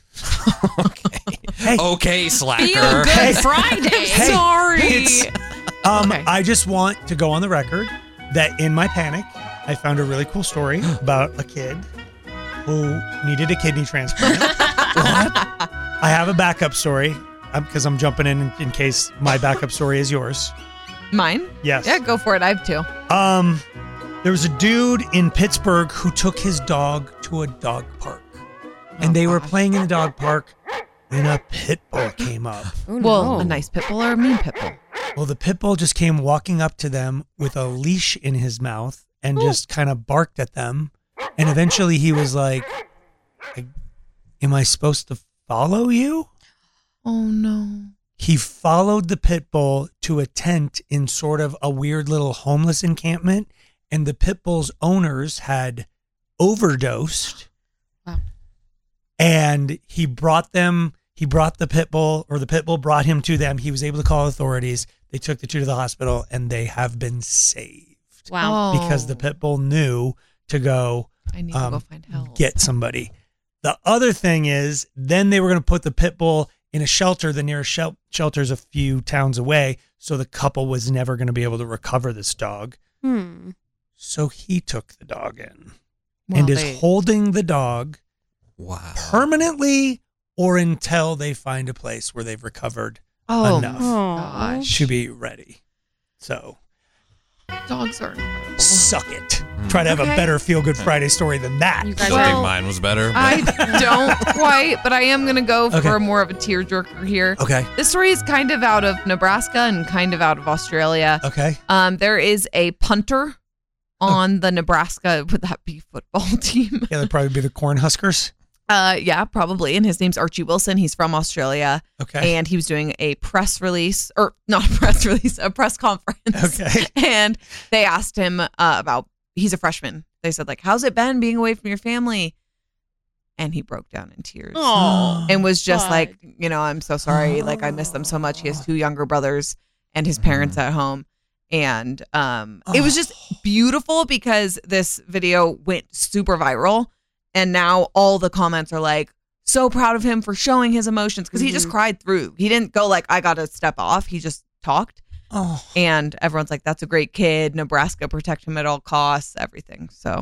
Hey, Okay, slacker. Feel good Hey. Friday. Hey. Sorry. It's- um, Okay. I just want to go on the record that in my panic, I found a really cool story about a kid who needed a kidney transplant. What? I have a backup story because I'm jumping in in case my backup story is yours. Mine? Yes. Yeah, go for it. I have two. Um, there was a dude in Pittsburgh who took his dog to a dog park, and they were playing in the dog park, and a pit bull came up. Oh, Well, no. a nice pit bull or a mean pit bull? Well, the pit bull just came walking up to them with a leash in his mouth and just kind of barked at them, and eventually he was like, I- "Am I supposed to follow you?" Oh no. He followed the pit bull to a tent in sort of a weird little homeless encampment, and the pit bull's owners had overdosed. Wow. And he brought them, he brought the pit bull, or the pit bull brought him to them. He was able to call authorities. They took the two to the hospital, and they have been saved Wow. because the pit bull knew to go I need to um, go find help. get somebody. The other thing is, then they were going to put the pit bull in a shelter. The nearest shel- shelter's a few towns away, so the couple was never going to be able to recover this dog. Hmm. So he took the dog in Well, and is they- holding the dog Wow. permanently or until they find a place where they've recovered Oh, enough Aw. to be ready. So dogs are incredible. suck it. Try to have a Okay. better feel good Friday story than that. You I guys don't are think Well, mine was better. but- I don't quite, but I am going to go Okay. for more of a tearjerker here. Okay. This story is kind of out of Nebraska and kind of out of Australia. Okay. Um, there is a punter on the Nebraska, would that be football team? Yeah, that'd probably be the Cornhuskers. Uh, yeah, probably. And his name's Archie Wilson. He's from Australia. Okay. And he was doing a press release, or not a press release, a press conference. Okay. And they asked him uh, about, he's a freshman. They said, like, how's it been being away from your family? and he broke down in tears. Oh, and was just God. like, you know, I'm so sorry. Like, I miss them so much. He has two younger brothers and his parents at home. And um, it was just beautiful because this video went super viral. And now all the comments are like, so proud of him for showing his emotions because he just cried through. He didn't go like, I got to step off. He just talked. Oh. And everyone's like, that's a great kid. Nebraska, protect him at all costs, everything. So.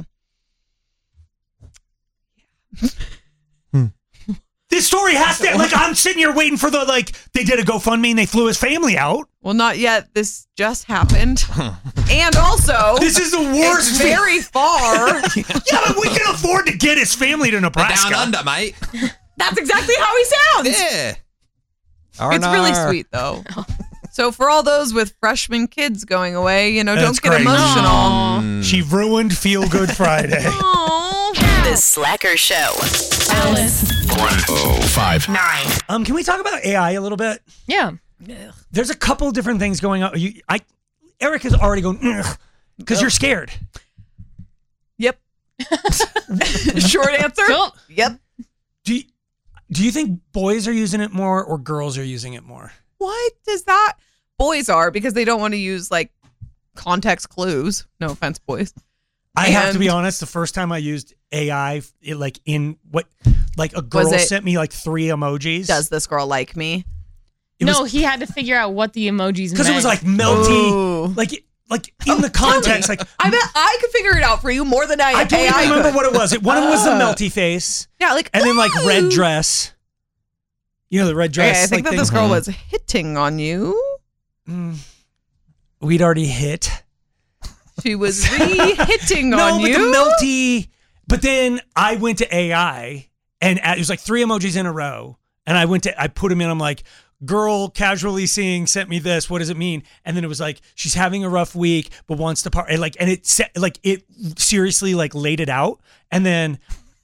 This story has to, like, I'm sitting here waiting for the, like, they did a GoFundMe and they flew his family out. Well, not yet. This just happened. And also, this is the worst. It's very far. Yeah, but we can afford to get his family to Nebraska. Down under, mate. That's exactly how he sounds. Yeah. It's really sweet, though. So for all those with freshman kids going away, you know, That's don't get great. emotional. Mm. She ruined Feel Good Friday. The Slacker Show. Alice. one oh five Nine. Um, can we talk about A I a little bit? Yeah. There's a couple different things going on. You, I, Eric is already going because you're scared. Yep. Short answer. Cool. Yep. Do you, do you think boys are using it more or girls are using it more? What does that? Boys are because they don't want to use like context clues. No offense, boys. I have to be And- honest. The first time I used A I, it, like in what, like a girl Was it- sent me like three emojis. Does this girl like me? It no, was- he had to figure out what the emojis meant. Because it was like melty, Ooh. like like in the context. Like I bet I could figure it out for you more than I. I don't A I even remember could. what it was. It, one of them was the Uh. melty face, Yeah, like and then like red ooh. dress. You know the red dress. Okay, I think like, that this thing? girl was hitting on you. Mm. We'd already hit. She was re-hitting No, on but you. the melty. But then I went to A I, and it was like three emojis in a row. And I went to, I put them in. I'm like, girl casually seeing sent me this. What does it mean? And then it was like, she's having a rough week, but wants to part. And like, and it set, like it seriously like laid it out. And then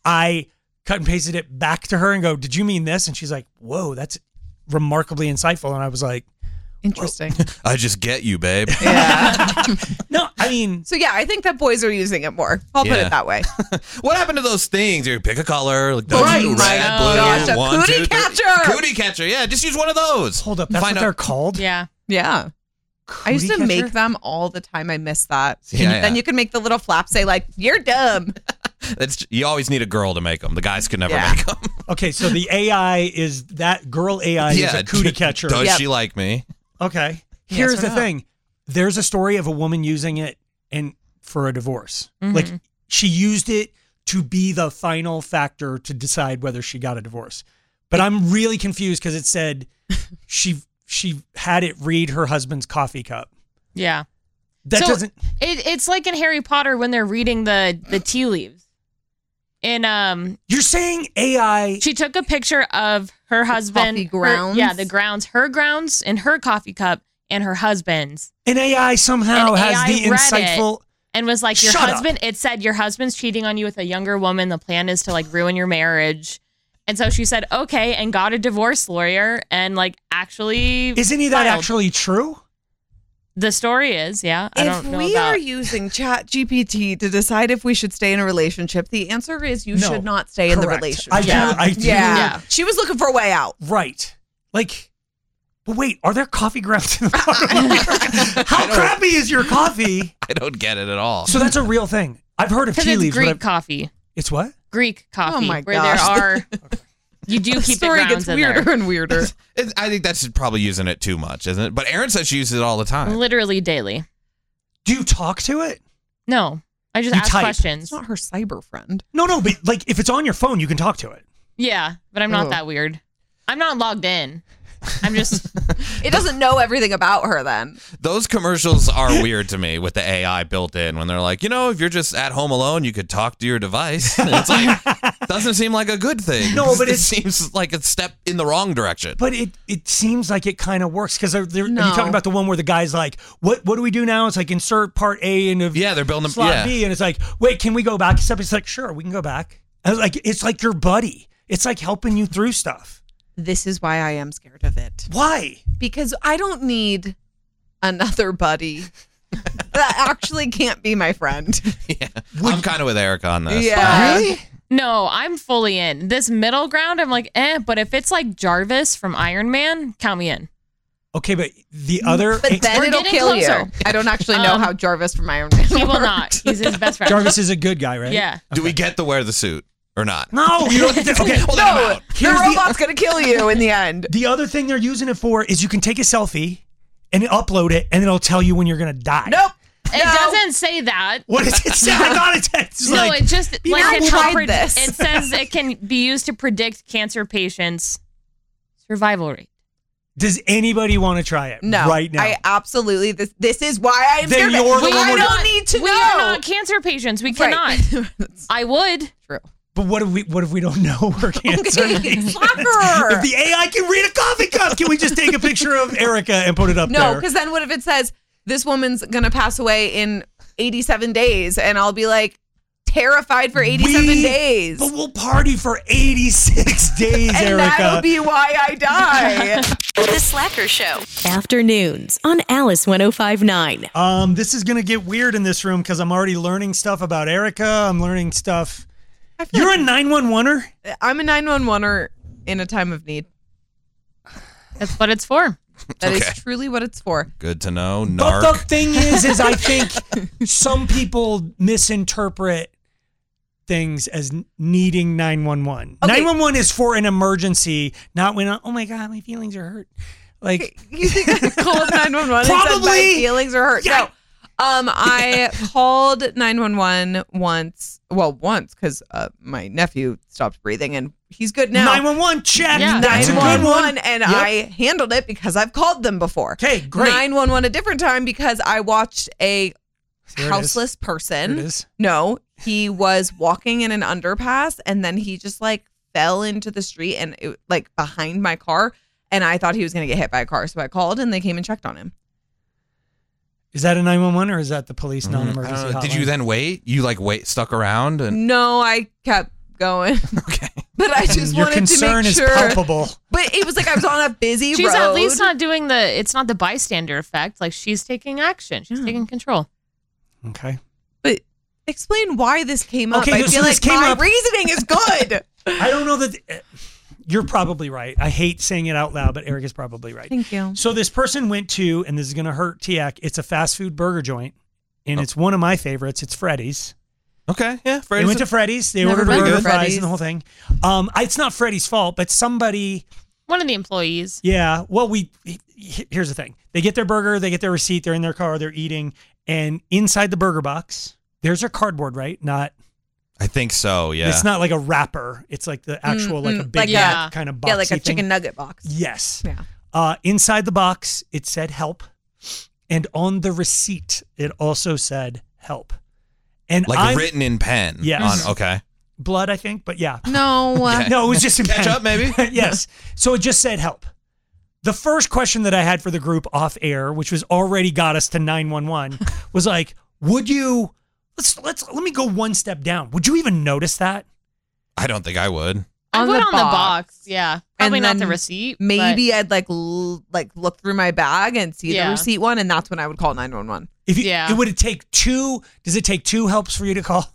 I cut and pasted it back to her and go, did you mean this? And she's like, whoa, that's remarkably insightful. And I was like, interesting. I just get you, babe. Yeah. no, I mean, so yeah, I think that boys are using it more. I'll put Yeah. it that way. What happened to those things? You pick a color, like Right. red, My blue, gosh, a one, cootie two, three. catcher. Cootie catcher. Yeah, just use one of those. hold up, that's Find what out- they're called? Yeah. Yeah. I used to Cootie make catcher? them all the time. I miss that. Yeah, yeah. Then you can make the little flap say like, "You're dumb." That's you always need a girl to make them. The guys could never Yeah. make them. Okay, so the A I is that girl A I is a cootie catcher. Does Yep. she like me? Okay. Yes Here's or the no? thing. There's a story of a woman using it in for a divorce. Mhm. Like she used it to be the final factor to decide whether she got a divorce. But I'm really confused because it said she she had it read her husband's coffee cup. Yeah. That So, doesn't It, it's like in Harry Potter when they're reading the the tea leaves. And um, You're saying A I she took a picture of her husband. coffee her- grounds? yeah, the grounds, her grounds in her coffee cup and her husband's. an A I somehow And has A I the read insightful And was like, your Shut up. husband, it said your husband's cheating on you with a younger woman. The plan is to like ruin your marriage. And so she said, okay, and got a divorce lawyer and like actually. Isn't he that filed. actually true? The story is, yeah. I if don't know we about. are using Chat G P T to decide if we should stay in a relationship, the answer is you No. should not stay in the Correct. relationship. I do- yeah. I do- yeah. Yeah. She was looking for a way out. Right. Like, but wait, are there coffee grounds in the bottom? How crappy is your coffee? I don't get it at all. So that's a real thing. I've heard of Because tea it's leaves. but Greek I've- coffee. It's what? Greek coffee. my where gosh. there are. You do The keep the story grounds gets in weirder there. and weirder. It- I think that's probably using it too much, isn't it? But Aaron says she uses it all the time. Literally daily. Do you talk to it? No, I just You ask type. questions. It's not her cyber friend. No, no, but like if it's on your phone, you can talk to it. Yeah, but I'm not Oh. that weird. I'm not logged in. I'm just. It doesn't know everything about her then. Those commercials are weird to me with the A I built in when they're like, you know, if you're just at home alone, you could talk to your device. And it's like, doesn't seem like a good thing. No, but it it's- seems like a step in the wrong direction. But it it seems like it kind of works because they're, they're No. are you talking about the one where the guy's like, what what do we do now? It's like insert part A into Yeah, they're building them. slot Yeah. B, and it's like, wait, can we go back? Except it's like, sure, we can go back. And it's like it's like your buddy. It's like helping you through stuff. This is why I am scared of it. Why? Because I don't need another buddy that actually can't be my friend. Yeah. I'm kind of with Eric on this. Yeah. Really? No, I'm fully in. This middle ground, I'm like, eh. But if it's like Jarvis from Iron Man, count me in. Okay, but the other... But then We're it'll getting kill closer. you. I don't actually know Um, how Jarvis from Iron Man He will works. not. He's his best friend. Jarvis is a good guy, right? Yeah. Do we get to wear the suit or not? No, you don't get to... Okay, Well, then I'm No, out. the Here's the- robot's going to kill you in the end. The other thing they're using it for is you can take a selfie and upload it, and it'll tell you when you're going to die. Nope. It No. doesn't say that. What does it say? I got it. It's No, like, it just You like know, it, hide pred- this. it says it can be used to predict cancer patients' survival rate. does anybody want to try it No. right now? I absolutely, this This is why I'm Then scared of you're it. the one I we're- don't need to we know. are not cancer patients. We cannot. Right. I would. True. But what if we what if we don't know we're cancer? Okay, patients? fucker. If the A I can read a coffee cup, can we just take a picture of Erica and put it up No, there? because then what if it says this woman's going to pass away in eighty-seven days and I'll be like terrified for eighty-seven We- days. But we'll party for eighty-six days, and Erica. that'll be why I die. The Slacker Show. Afternoons on Alice one oh five point nine. Um, this is gonna get weird in this room because I'm already learning stuff about Erica. I'm learning stuff. I feel You're like a nine one one-er? I'm a nine one one-er in a time of need. That's what it's for. That is Okay. truly what it's for. Good to know. But the Narc. thing is, is I think some people misinterpret things as n- needing nine one one. Okay. nine one one is for an emergency, not when, oh my God, my feelings are hurt. Like, You think I called nine one one and said my Probably. feelings are hurt? Yeah. No. Um, I called nine one one once. Well, once because uh, my nephew stopped breathing and he's good now. nine one one, check. Yeah. That's a good nine one one, one. and Yep. I handled it because I've called them before. Okay, great. nine one one a different time because I watched a There it is. houseless There person. it is. No, he was walking in an underpass and then he just like fell into the street and it, like behind my car. And I thought he was going to get hit by a car. So I called and they came and checked on him. Is that a nine one one or is that the police Mhm. I non-emergency don't know. Did hotline? you then wait? You like wait, stuck around, and No, I kept going. okay. But I just Your wanted concern to make is sure. palpable. But it was like I was on a busy She's road. at least not doing the. It's not the bystander effect. Like she's taking action. She's Yeah. taking control. Okay. But explain why this came up. Okay, I so feel this like came my up- reasoning is good. I don't know that. uh, You're probably right. I hate saying it out loud, but Eric is probably right. Thank you. So this person went to, and this is going to hurt Tiak. It's a fast food burger joint, and it's one of my favorites. It's Freddy's. Okay, yeah. They Freddy's went a- to Freddy's. They Never ordered a been to burger, fries, Freddy's. and the whole thing. Um, it's not Freddy's fault, but somebody. One of the employees. Yeah. Well, we. he- Here's the thing. They get their burger. They get their receipt. They're in their car. They're eating, and inside the burger box, there's their cardboard, right? Not. I think so. Yeah. It's not like a wrapper. It's like the actual, Mm, like a mm, big like a- kind of box. Yeah, like a chicken nugget box. Yes. Yeah. Uh, inside the box, it said help. And on the receipt, it also said help. And like I'm, written in pen. Yes. On, okay. blood, I think, but yeah. No. Okay. No, it was just in Catch pen. up, maybe? Yes. So it just said help. The first question that I had for the group off air, which was already got us to nine one one, was like, would you let's let's let me go one step down. Would you even notice that? I don't think I would. I On put the on the box. box. Yeah. Probably And not the then receipt. but- Maybe I'd like l- like look through my bag and see Yeah. the receipt one, and that's when I would call nine one one. If you, Yeah. it would it take two, does it take two helps for you to call?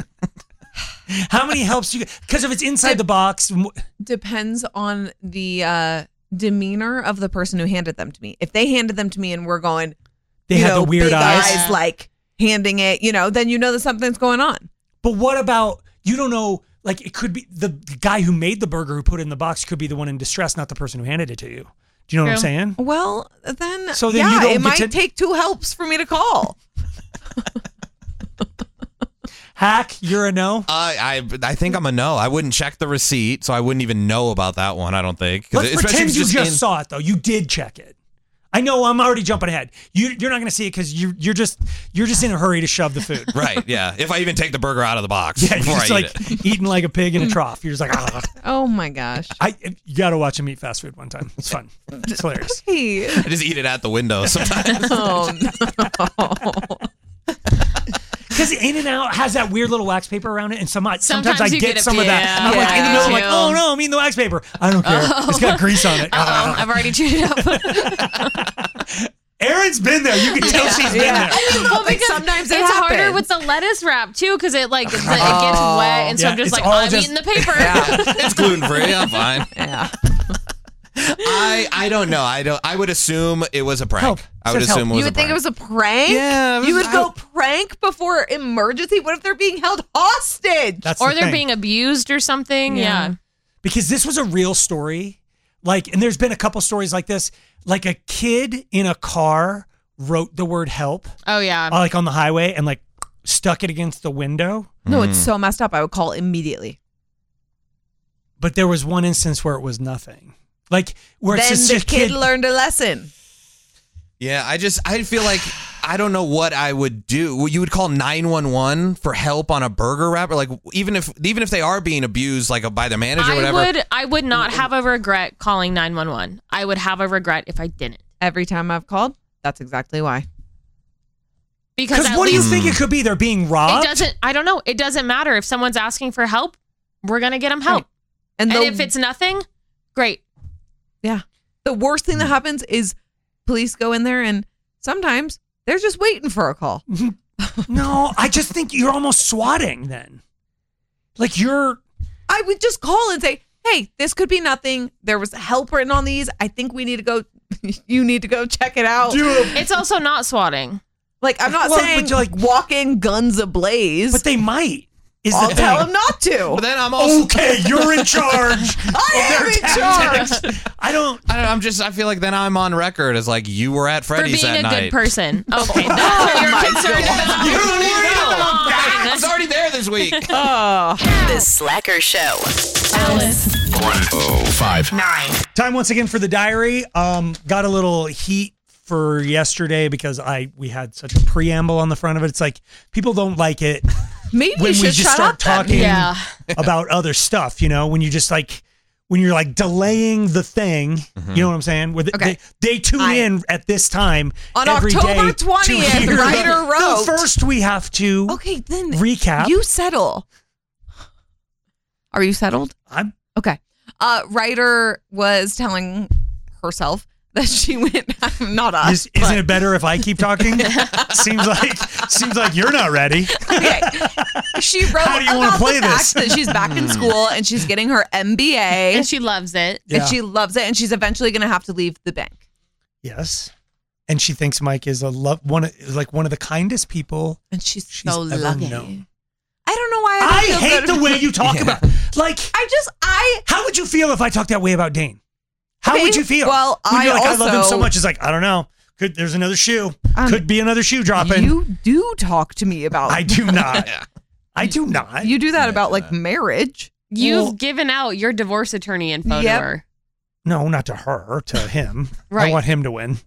How many helps do you because if it's inside the box, m- Depends on the uh, demeanor of the person who handed them to me. If they handed them to me and we're going, they you had know, the weird big eyes. eyes, like handing it, you know, then you know that something's going on. But what about you don't know? Like it could be the, the guy who made the burger who put it in the box could be the one in distress, not the person who handed it to you. Do you know what I'm True. saying? Well, then, So then yeah, you don't it get might to- take two helps for me to call. Hack, you're a no. I I I think I'm a no. I wouldn't check the receipt, so I wouldn't even know about that one. I don't think. 'Cause Let's especially if pretend it's you just in- saw it though. You did check it. I know. I'm already jumping ahead. You, you're not going to see it because you, you're just you're just in a hurry to shove the food. Right. Yeah. If I even take the burger out of the box Yeah, you're before just I like eat it. eating like a pig in a trough. You're just like, ah. Oh my gosh. I you got to watch him eat fast food one time. It's fun. It's hilarious. Hey. I just eat it at the window sometimes. Oh no. Because In-N-Out has that weird little wax paper around it, and some, sometimes, Sometimes I you get, get it- some of that. yeah, I'm like in the yeah, middle, I'm like, too. oh no, I'm eating the wax paper. I don't care. It's got grease on it. Uh-oh, I've already chewed it up. Erin's been there. You can tell Yeah. she's been Yeah. there. I mean, Well, like, because sometimes it it's harder happens. with the lettuce wrap too, because it like the, it gets Oh. wet, and so Yeah, I'm just it's like, all I'm just- eating the paper. It's gluten free. I'm fine. Yeah. I I don't know. I don't. I would assume it was a prank. Help. I would Says help. assume it was You would a think prank. it was a prank? Yeah, it was- You would go I- prank before emergency? What if they're being held hostage? That's Or the they're thing. being abused or something. Yeah. Yeah. Because this was a real story. Like, and there's been a couple stories like this. Like a kid in a car wrote the word help, Oh yeah. uh, like on the highway, and like stuck it against the window. No, it's so messed up. I would call immediately. But there was one instance where it was nothing. Like where it's Then just the a kid, kid. learned a lesson. Yeah, I just I feel like I don't know what I would do. You would call nine one one for help on a burger wrap, or like even if even if they are being abused like by their manager or I whatever. would I would not have a regret calling nine one one. I would have a regret if I didn't. Every time I've called, that's exactly why. Because Because at what do you least think it could be? They're being robbed. it doesn't I don't know. It doesn't matter. If someone's asking for help, we're gonna get them help. Right. And, And the, if it's nothing, great. yeah, the worst thing that happens is police go in there and sometimes they're just waiting for a call. No, I just think you're almost swatting then. Like you're. I would just call and say, hey, this could be nothing. There was help written on these. I think we need to go. You need to go check it out. It's also not swatting. Like, I'm not Well, saying but you're like- walk in guns ablaze. But they might. Is I'll the tell thing. them not to. But then I'm also Okay, you're in charge. I am in charge. I don't. I don't, I'm just I feel like then I'm on record as like you were at For Freddy's being that a night. good person. Okay, that's what you're concerned about. You're worried Come about that. I on. was already there this week. The Slacker Show. Alice. one oh five. Nine. Time once again for the diary. Um, got a little heat for yesterday because I we had such a preamble on the front of it. It's like people don't like it Maybe when you we should just shut start up then. talking Yeah. about other stuff. You know, when you just like when you're like delaying the thing. You know what I'm saying? Where the, Okay. they, they tune I- in at this time On every October day to twentieth, hear- Ryder No, wrote- first we have to Okay, then recap. you settle. Are you settled? I'm Okay. Uh, Ryder was telling herself that she went, not us. Is, isn't it better if I keep talking? seems like seems like you're not ready. Okay. She wrote How do you wanna about play the this? fact that she's back in school and she's getting her M B A And she loves it. Yeah. and she loves it and she's eventually going to have to leave the bank. Yes, and she thinks Mike is a love one of, is like one of the kindest people. And she's, She's so ever lucky. known. I don't know why I, I don't feel hate good. the way you talk about. Like, I just I how would you feel if I talked that way about Dane? How Okay, would you feel? well, when you're I like, I love him so also- much. It's like I don't know. Could there's another shoe? Um, Could be another shoe dropping. you do talk to me about I do not. I do not. you do that about like marriage. You've Well- given out your divorce attorney info Yep. to her. No, not to her. To him. I Right. want him to win.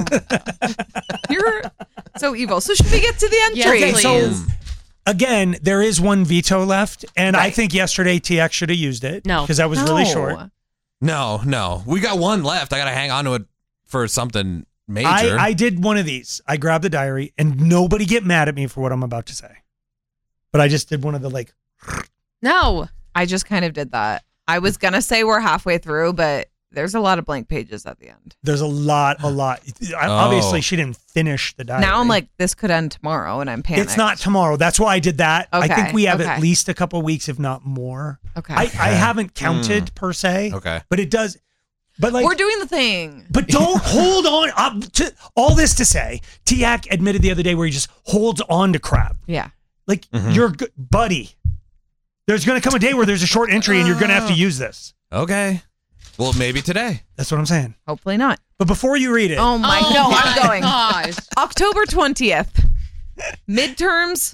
You're so evil. So should we get to the Yes, entry? Okay, so please. again, there is one veto left, and I Right. think yesterday T X should have used it. No. because that was really No. short. No, no. We got one left. I gotta hang on to it for something major. I, I did one of these. I grabbed the diary, and nobody get mad at me for what I'm about to say. But I just did one of the like. No. I just kind of did that. I was gonna say we're halfway through, but there's a lot of blank pages at the end. There's a lot, a lot. I, Oh. Obviously, she didn't finish the diary. Now I'm like, this could end tomorrow, and I'm panicked. it's not tomorrow. That's why I did that. I Okay, think we have okay. at least a couple weeks, if not more. Okay. I, I haven't counted per se. Okay. But it does. But like, We're doing the thing. But don't hold on. Uh, to, all this to say, T A C admitted the other day where he just holds on to crap. Yeah. Like, you're good, buddy. There's going to come a day where there's a short entry and you're going to have to use this. Okay. Well, maybe today. That's what I'm saying. Hopefully not. But before you read it, Oh my Oh no, my I'm going. Gosh. October twentieth. Midterms.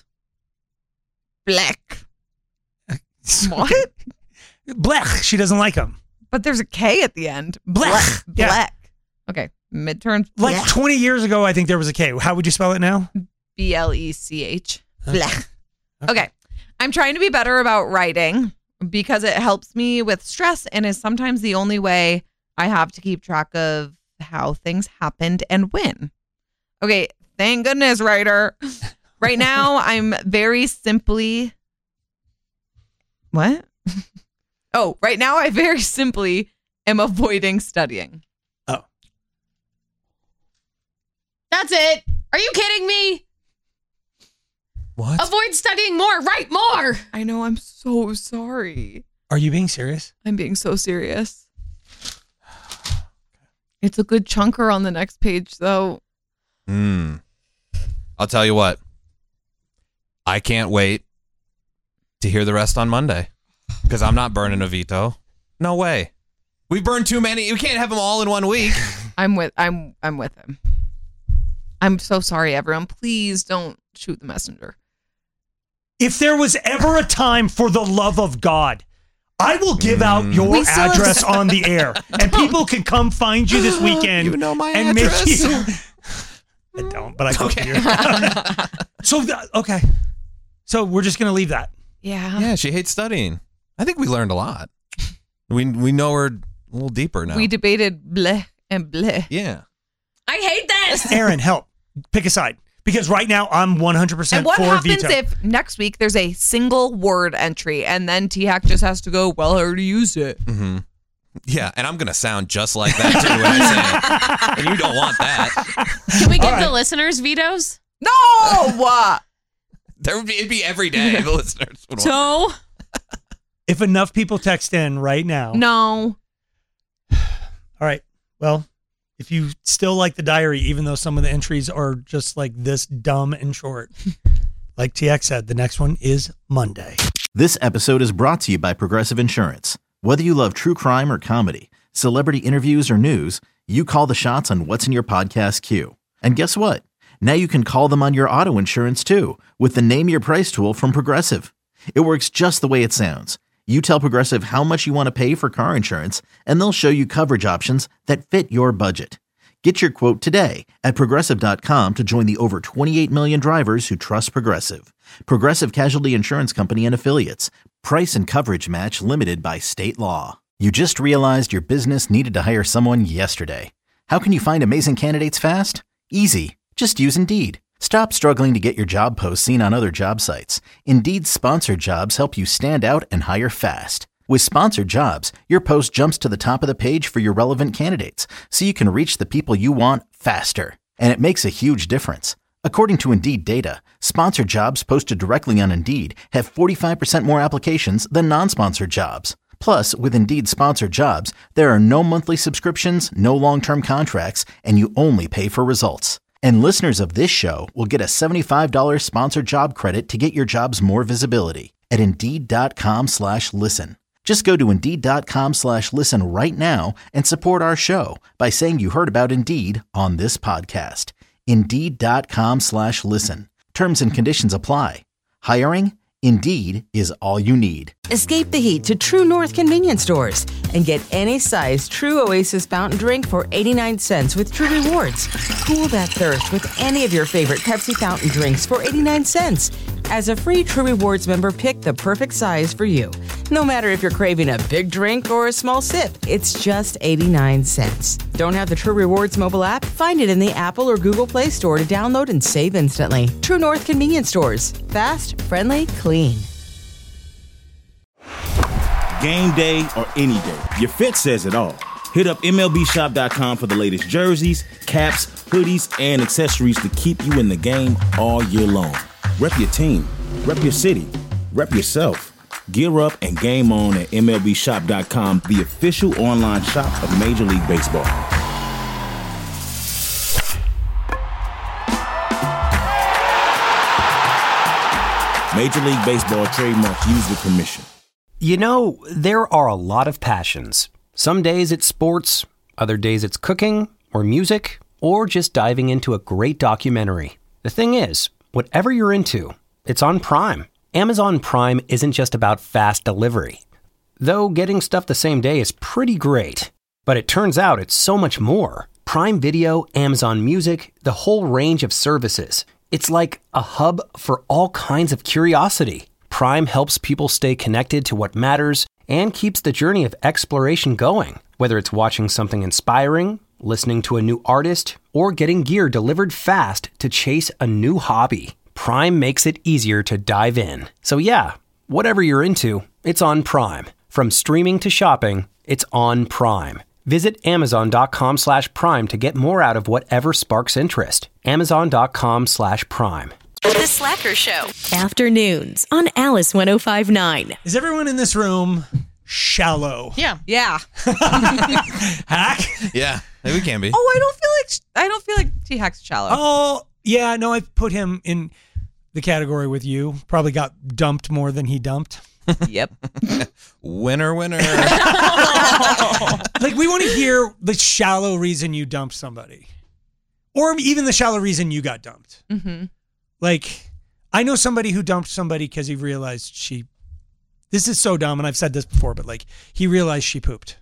Black. What? blech, she doesn't like him. But there's a K at the end. Blech. Yeah. Black. Okay. Midterms. Like Blech. twenty years ago, I think there was a K. How would you spell it now? B L E C H. Blech. Okay. I'm trying to be better about writing because it helps me with stress and is sometimes the only way I have to keep track of how things happened and when. Okay. Thank goodness, writer. Right now, I'm very simply. What? Oh, right now, I very simply am avoiding studying. Oh. That's it. Are you kidding me? What? Avoid studying more. Write more. I know. I'm so sorry. Are you being serious? I'm being so serious. It's a good chunker on the next page, though. Hmm. I'll tell you what. I can't wait to hear the rest on Monday because I'm not burning a veto. No way. We burned too many. We can't have them all in one week. I'm with. I'm. I'm with him. I'm so sorry, everyone. Please don't shoot the messenger. If there was ever a time for the love of God, I will give out your We still address have- on the air, and people can come find you this weekend. You know my and address. Make you. I don't, but I go Okay. here. So th- okay, so we're just gonna leave that. Yeah. Yeah, she hates studying. I think we learned a lot. We we know her a little deeper now. We debated bleh and bleh. Yeah. I hate this. Aaron, help. Pick a side. Because right now I'm one hundred percent And what for happens veto. if next week there's a single word entry and then T-Hack just has to go, well, I already used it. Mm-hmm. Yeah, and I'm going to sound just like that, too, when I say it. And you don't want that. Can we give All the right. listeners vetoes? No! There would be, it'd be every day the listeners would want. So, If enough people text in right now. No. All right. Well, if you still like the diary, even though some of the entries are just like this dumb and short, like T X said, the next one is Monday. This episode is brought to you by Progressive Insurance. Whether you love true crime or comedy, celebrity interviews or news, you call the shots on what's in your podcast queue. And guess what? Now you can call them on your auto insurance too with the Name Your Price tool from Progressive. It works just the way it sounds. You tell Progressive how much you want to pay for car insurance, and they'll show you coverage options that fit your budget. Get your quote today at Progressive dot com to join the over twenty-eight million drivers who trust Progressive. Progressive Casualty Insurance Company and Affiliates. Price and coverage match limited by state law. You just realized your business needed to hire someone yesterday. How can you find amazing candidates fast? Easy. Just use Indeed. Stop struggling to get your job posts seen on other job sites. Indeed's sponsored jobs help you stand out and hire fast. With sponsored jobs, your post jumps to the top of the page for your relevant candidates, so you can reach the people you want faster. And it makes a huge difference. According to Indeed data, sponsored jobs posted directly on Indeed have forty-five percent more applications than non-sponsored jobs. Plus, with Indeed sponsored jobs, there are no monthly subscriptions, no long-term contracts, and you only pay for results. And listeners of this show will get a seventy-five dollars sponsored job credit to get your jobs more visibility at Indeed.com slash listen. Just go to Indeed.com slash listen right now and support our show by saying you heard about Indeed on this podcast. Indeed.com slash listen. Terms and conditions apply. Hiring? Indeed is all you need. Escape the heat to True North convenience stores and get any size True Oasis fountain drink for eighty-nine cents with True Rewards. Cool that thirst with any of your favorite Pepsi fountain drinks for eighty-nine cents. As a free True Rewards member, pick the perfect size for you. No matter if you're craving a big drink or a small sip, it's just eighty-nine cents. Don't have the True Rewards mobile app? Find it in the Apple or Google Play Store to download and save instantly. True North convenience stores. Fast, friendly, clean. Game day or any day, your fit says it all. Hit up M L B shop dot com for the latest jerseys, caps, hoodies, and accessories to keep you in the game all year long. Rep your team, rep your city, rep yourself. Gear up and game on at M L B shop dot com, the official online shop of Major League Baseball. Major League Baseball trademark used with permission. You know, there are a lot of passions. Some days it's sports, other days it's cooking or music, or just diving into a great documentary. The thing is, whatever you're into, it's on Prime. Amazon Prime isn't just about fast delivery. Though getting stuff the same day is pretty great. But it turns out it's so much more. Prime Video, Amazon Music, the whole range of services. It's like a hub for all kinds of curiosity. Prime helps people stay connected to what matters and keeps the journey of exploration going. Whether it's watching something inspiring, listening to a new artist, or getting gear delivered fast to chase a new hobby, Prime makes it easier to dive in. So yeah, whatever you're into, it's on Prime. From streaming to shopping, it's on Prime. Visit amazon.com slash prime to get more out of whatever sparks interest. Amazon.com slash prime. The Slacker Show. Afternoons on Alice one oh five point nine. Is everyone in this room shallow? Yeah. Yeah. Hack? Yeah, we can be. Oh, I don't feel like I don't feel like T-Hack's shallow. Oh, yeah, no, I put him in the category with you. Probably got dumped more than he dumped. Yep. Winner, winner. Like, we want to hear the shallow reason you dumped somebody. Or even the shallow reason you got dumped. Mm-hmm. Like, I know somebody who dumped somebody because he realized she, this is so dumb, and I've said this before, but like, he realized she pooped.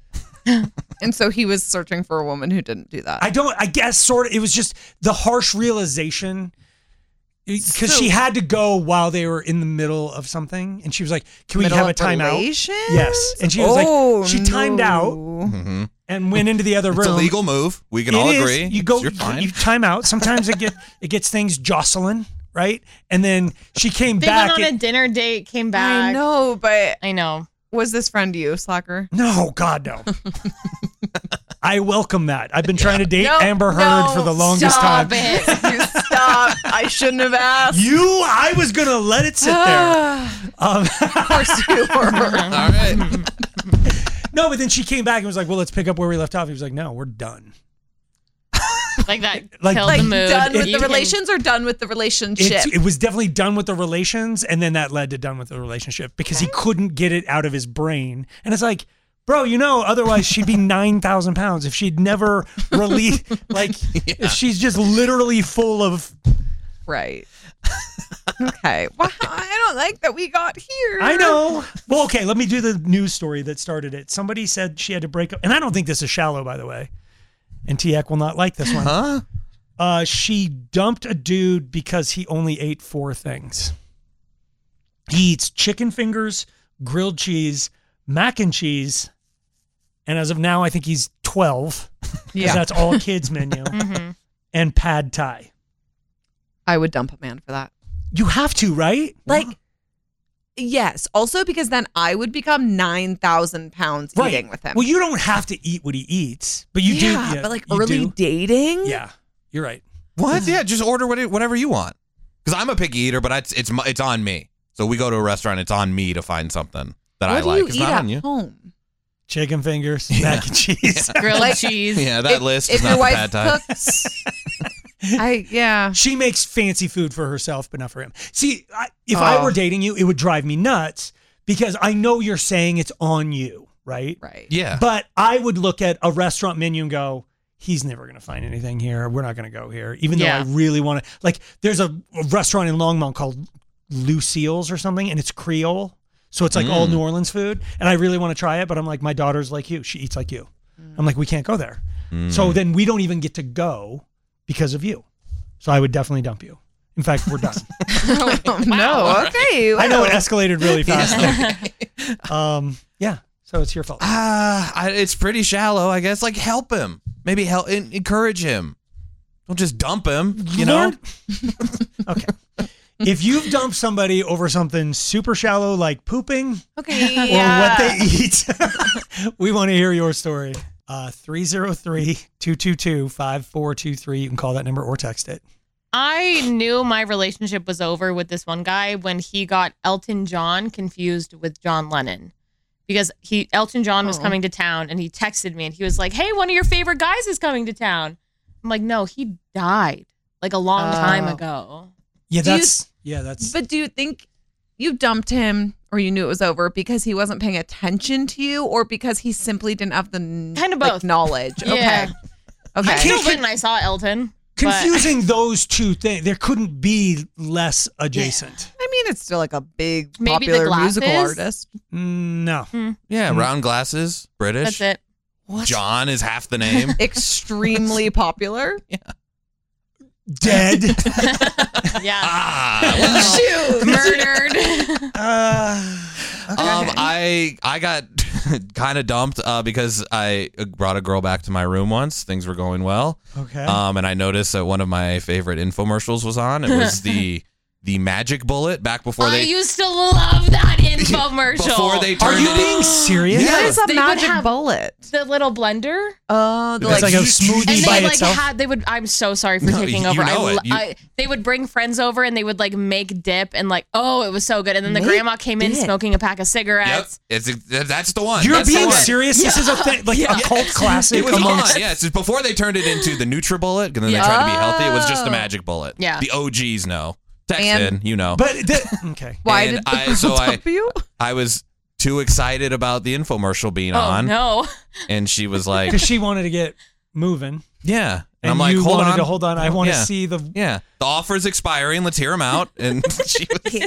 And so he was searching for a woman who didn't do that. I don't, I guess sort of, it was just the harsh realization because So- she had to go while they were in the middle of something. And she was like, can we Middle have a of timeout? relations? Yes. And she was Oh, like, she timed no. out Mm-hmm. and went into the other room. It's a legal move. We can It all is. agree. You go, You're fine. you time out. Sometimes it get it gets things jostling, right? And then she came They back. went on and- a dinner date, came back. I know, but I know. Was this friend you, Slacker? No, God, no. I welcome that. I've been trying to date No, Amber Heard no, for the longest stop time. It. You stop. I shouldn't have asked. You, I was gonna let it sit there. Um, Of course you were. All right. no, but then she came back and was like, "Well, let's pick up where we left off." He was like, "No, we're done." Like that Like- killed Like the mood. done with You the can- relations or done with the relationship? It's, it was definitely done with the relations, and then that led to done with the relationship because he couldn't get it out of his brain. And it's like, bro, you know, otherwise she'd be nine thousand pounds if she'd never released. Like, if she's just literally full of. Right. Okay. Well, I don't like that we got here. I know. Well, okay, let me do the news story that started it. Somebody said she had to break up, and I don't think this is shallow, by the way. And T X will not like this one. Huh? Uh, she dumped a dude because he only ate four things. He eats chicken fingers, grilled cheese, mac and cheese, and as of now, I think he's twelve. Because Yeah. that's all a kid's menu. Mhm. And pad thai. I would dump a man for that. You have to, right? Like, yes. Also, because then I would become nine thousand pounds Right. eating with him. Well, you don't have to eat what he eats, but you do. yeah, Yeah, but like you early do. dating? Yeah, you're right. What? Yeah, just order what it- whatever you want. Because I'm a picky eater, but it's it's my- it's on me. So we go to a restaurant, it's on me to find something that What I do like. you It's eat not at on you. home? Chicken fingers, mac and cheese. Grilled Like- cheese. Yeah, that If- list if is your not the wife pad thai. cooks, I yeah. She makes fancy food for herself, but not for him. See, I, if I Oh. were dating you, it would drive me nuts because I know you're saying it's on you, right? Right. Yeah. But I would look at a restaurant menu and go, he's never going to find anything here. We're not going to go here. Even Yeah. though I really want to. Like, there's a, a restaurant in Longmont called Lucille's or something, and it's Creole. So it's like all Mm. New Orleans food. And I really want to try it, but I'm like, my daughter's like you. She eats like you. I'm like, we can't go there. Mm. So then we don't even get to go because of you. So I would definitely dump you. In fact, we're done. Oh, no. Okay. I know it well. escalated really fast. um, yeah. So it's your fault. Ah, I, it's pretty shallow, I guess. Like, help him. Maybe help, en- encourage him. Don't just dump him. You know. Lord- okay. If you've dumped somebody over something super shallow like pooping Okay. or Yeah. what they eat, we want to hear your story. Uh, three oh three, two two two, five four two three. You can call that number or text it. I knew my relationship was over with this one guy when he got Elton John confused with John Lennon. Because he Elton John was Oh. coming to town and he texted me and he was like, "Hey, one of your favorite guys is coming to town." I'm like, "No, he died like a long time Oh. ago." Yeah, Do you- that's yeah, that's But do you think you dumped him or you knew it was over because he wasn't paying attention to you or because he simply didn't have the Kind of like, both. knowledge? Yeah. Okay. Okay. I still went and I saw Elton. but- confusing those two things. There couldn't be less adjacent. I mean, it's still like a big Maybe the popular musical glasses? artist. Mm, No. Yeah, Mm. round glasses, British. That's it. John is half the name. Extremely popular. Dead. Yeah. ah, Shoot. Murdered. uh, Um, I I got kind of dumped uh, because I brought a girl back to my room once. Things were going well. okay. Um, and I noticed that one of my favorite infomercials was on. It was the the magic bullet back before I they used to love that infomercial. before they Are turned you it being serious? What is a They would magic have bullet? The little blender. Oh, the It's like, like a smoothie And by they like itself. had they would I'm so sorry for No, taking you over. know I, it. You- I they would bring friends over and they would like make dip and like oh it was so good and then the Make grandma came in dip. smoking a pack of Yep, cigarettes. it's that's the one. You're That's the being one. serious? This is a thing, like a cult classic It was amongst. on, yes. It's before they turned it into the NutriBullet, and then they tried to be healthy. It was just the Oh. magic bullet. Yeah. The O Gs know. Text And- in, you know. But the, okay. why And did the I- girl so I- dump you? I was too excited about the infomercial being Oh on, no. and she was like, Because she wanted to get moving. "Yeah," and, And I'm like, you "Hold wanted on, to hold on. I want to Yeah. see the. Yeah, the offer's expiring. Let's hear them out." And she was,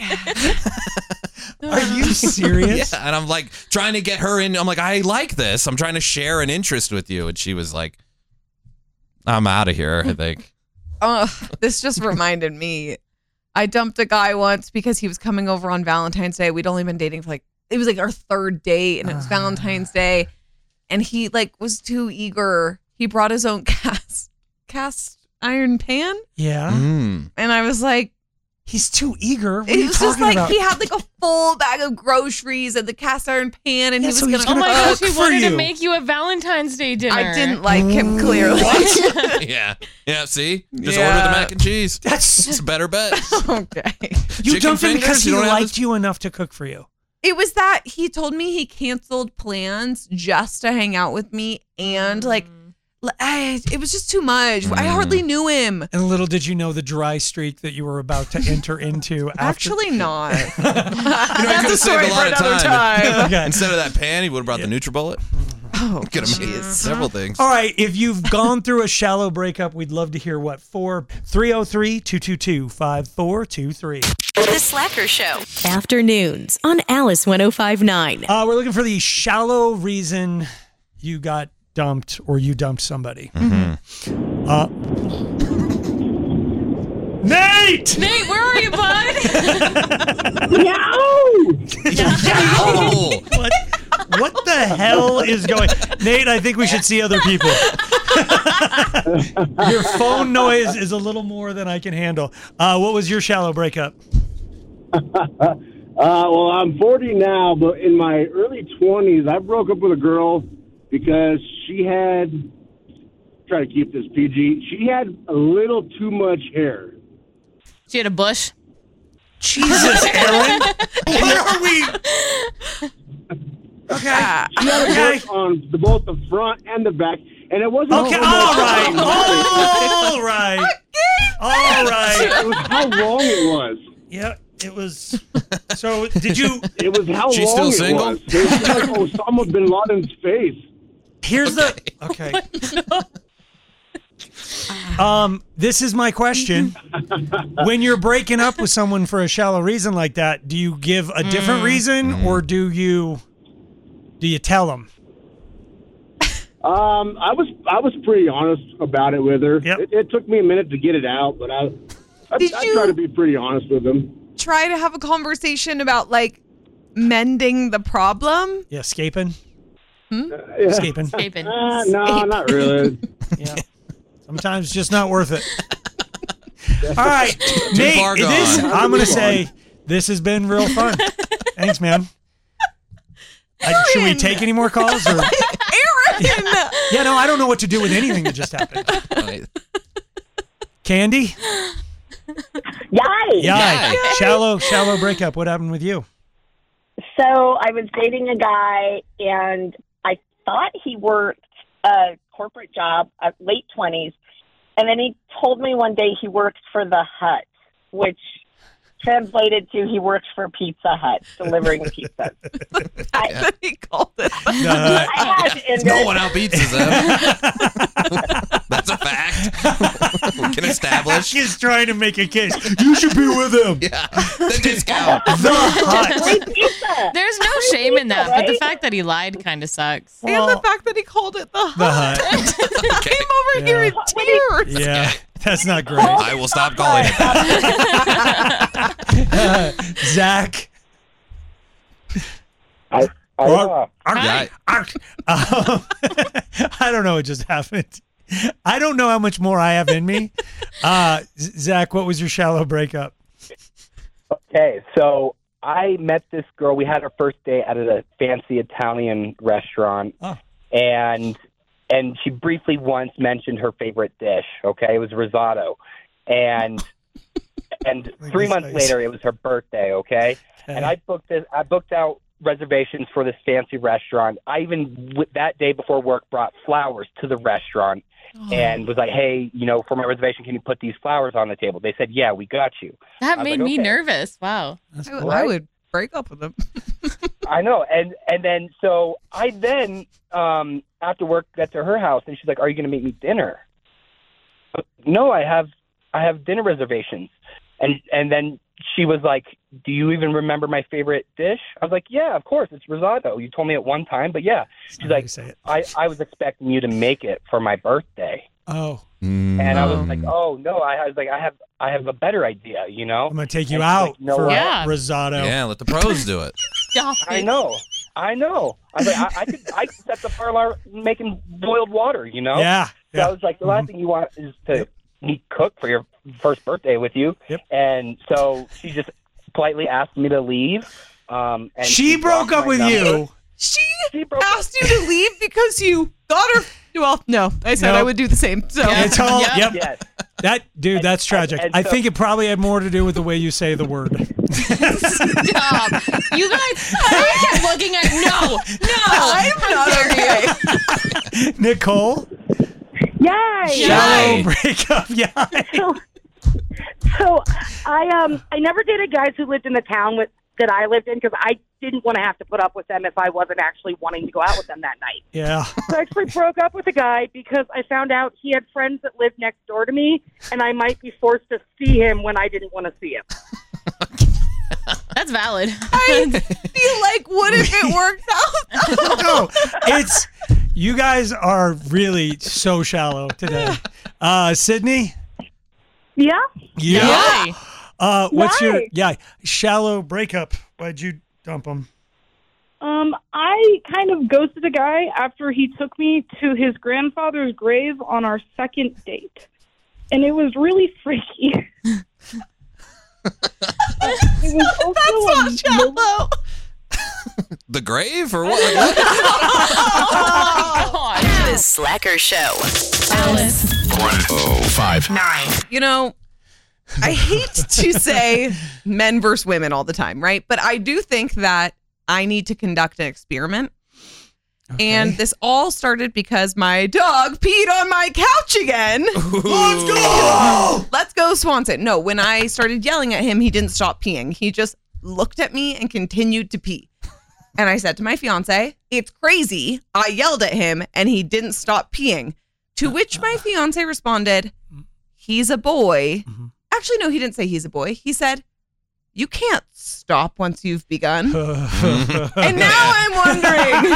Are you serious? yeah, and I'm like trying to get her in. I'm like, I like this. I'm trying to share an interest with you, and she was like, "I'm out of here." I think. Oh, this just reminded me. I dumped a guy once because he was coming over on Valentine's Day. We'd only been dating for like it was like our third date, and it was Valentine's Day, and he like was too eager. He brought his own cast cast iron pan, Yeah. Mm. and I was like, He's too eager. What are it you was talking just like about? he had like a full bag of groceries and the cast iron pan, and Yeah, he was so he's gonna. Oh my gonna gosh, cook he for wanted you. to make you a Valentine's Day dinner. I didn't like him clearly. Yeah, yeah. See, just Yeah. order the mac and cheese. That's It's a better bet. Okay. you Chicken dumped him fingers? because he You don't have liked this- you enough to cook for you. It was that he told me he canceled plans just to hang out with me, and like, l- I, it was just too much. I hardly knew him. And little did you know the dry streak that you were about to enter into. After. Actually, not. You know, he That's could a have story saved a for lot of another time. time. Okay. Instead of that pan, he would have brought the NutriBullet. Oh, Could have made jeez. several things. All right, if you've gone through a shallow breakup, we'd love to hear what for. three oh three, two two two, five four two three. The Slacker Show. Afternoons on Alice one oh five point nine. Uh, we're looking for the shallow reason you got dumped or you dumped somebody. Mm-hmm. Uh, Nate! Nate, where are you, bud? Oh, What, what the hell is going? Nate, I think we should see other people. Your phone noise is a little more than I can handle. Uh, what was your shallow breakup? Uh, well, I'm forty now, but in my early twenties, I broke up with a girl because she had, try to keep this P G, she had a little too much hair. She had a bush. Jesus, Aaron. What are we? Okay. She had a Okay. bush on the, both the front and the back, and it wasn't Okay, so all much- right. All right. All right. It was how long it was. Yeah, it was. So, did you? It was how She's long still it single? was. It was like Osama bin Laden's face. Here's the. Okay. Um, this is my question. When you're breaking up with someone for a shallow reason like that, do you give a different reason or do you do you tell them? Um, I was I was pretty honest about it with her. Yep. It, it took me a minute to get it out, but I I, Did I you- try to be pretty honest with them. Try to have a conversation about like mending the problem. Yeah, escaping. Yeah. Escaping. Escaping. Uh, no, not really. Yeah. Sometimes it's just not worth it. All right, Nate. far gone. This I'm gonna say this has been real fun. Thanks, man. Uh, should we Aaron! take any more calls? Or? Aaron! Yeah, no, I don't know what to do with anything that just happened. Candy? Yay! Yeah. Shallow, shallow breakup. What happened with you? So I was dating a guy, and I thought he worked a corporate job at late twenties, and then he told me one day he works for the Hut, which translated to he works for Pizza Hut, delivering pizzas. I, He called it. Uh, I had ended, No one outbeats them. That's a fact. We can establish. He's trying to make a case. You should be with him. Yeah, the discount. The Hut. Free pizza. There's no shame in that, but the fact that he lied kind of sucks. And the fact that he called it the The Hut. Hut. Came over here in tears. Yeah, that's not great. I will stop calling it that. Uh, Zach. I, I, uh, Yeah, Ark. Um, I don't know what just happened. I don't know how much more I have in me. Uh, Z- Zach, what was your shallow breakup? Okay, so I met this girl. We had our first date at a fancy Italian restaurant, oh. and and she briefly once mentioned her favorite dish. Okay, it was risotto, and and three months nice. later, it was her birthday. Okay, okay. and I booked this. I booked out reservations for this fancy restaurant. I even that day before work brought flowers to the restaurant. Oh. And was like, hey, you know, for my reservation, can you put these flowers on the table? They said, yeah, we got you. That I was made like, me okay. nervous. Wow. That's I, cool. I would break up with them. I know. And and then so I then um, after work got to her house, and she's like, are you going to make me dinner? But, no, I have I have dinner reservations. And and then she was like, do you even remember my favorite dish? I was like, yeah, of course, it's risotto. You told me at one time, but yeah. She's like, I, I was expecting you to make it for my birthday. Oh. And I was like, oh no, I, I was like, I have I have a better idea, you know? I'm gonna take you And she's out like, no, for I- risotto. Yeah, let the pros do it. Stop I it. know. I know. I was like, I, I could I could set the fire alarm making boiled water, you know? Yeah, So yeah. I was like, the last thing you want is to me cook for your first birthday with you. Yep. And so she just politely asked me to leave. Um, and She broke blocked up my with number. you. She, She broke asked you to leave because you got her. Well, no, I said Nope. I would do the same. So It's all, Yeah. yep. Yes. That dude, that's tragic. and I so- think it probably had more to do with the way you say the word. Stop. You guys, I kept looking at no, no. I'm not okay. Nicole, Yay! shallow breakup. Yeah. So, so I um I never dated guys who lived in the town with that I lived in because I didn't want to have to put up with them if I wasn't actually wanting to go out with them that night. Yeah. So I actually broke up with a guy because I found out he had friends that lived next door to me, and I might be forced to see him when I didn't want to see him. That's valid. I feel like, what if it worked out? No, it's you guys are really so shallow today. Uh, Sydney. Yeah. Yeah. Yay. Uh, what's your Why? yeah shallow breakup? Why'd you dump him? Um, I kind of ghosted a guy after he took me to his grandfather's grave on our second date, and it was really freaky. It was also That's a not shallow. The grave or what? Like, what? The Slacker Show. Alice. one oh five Nine. You know, I hate to say men versus women all the time, right? But I do think that I need to conduct an experiment. And this all started because my dog peed on my couch again. Let's go! Let's go, Swanson. No, when I started yelling at him, he didn't stop peeing. He just looked at me and continued to pee. And I said to my fiance, it's crazy. I yelled at him and he didn't stop peeing. To which my fiance responded, he's a boy. Actually, no, he didn't say he's a boy. He said, you can't stop once you've begun. And now I'm wondering.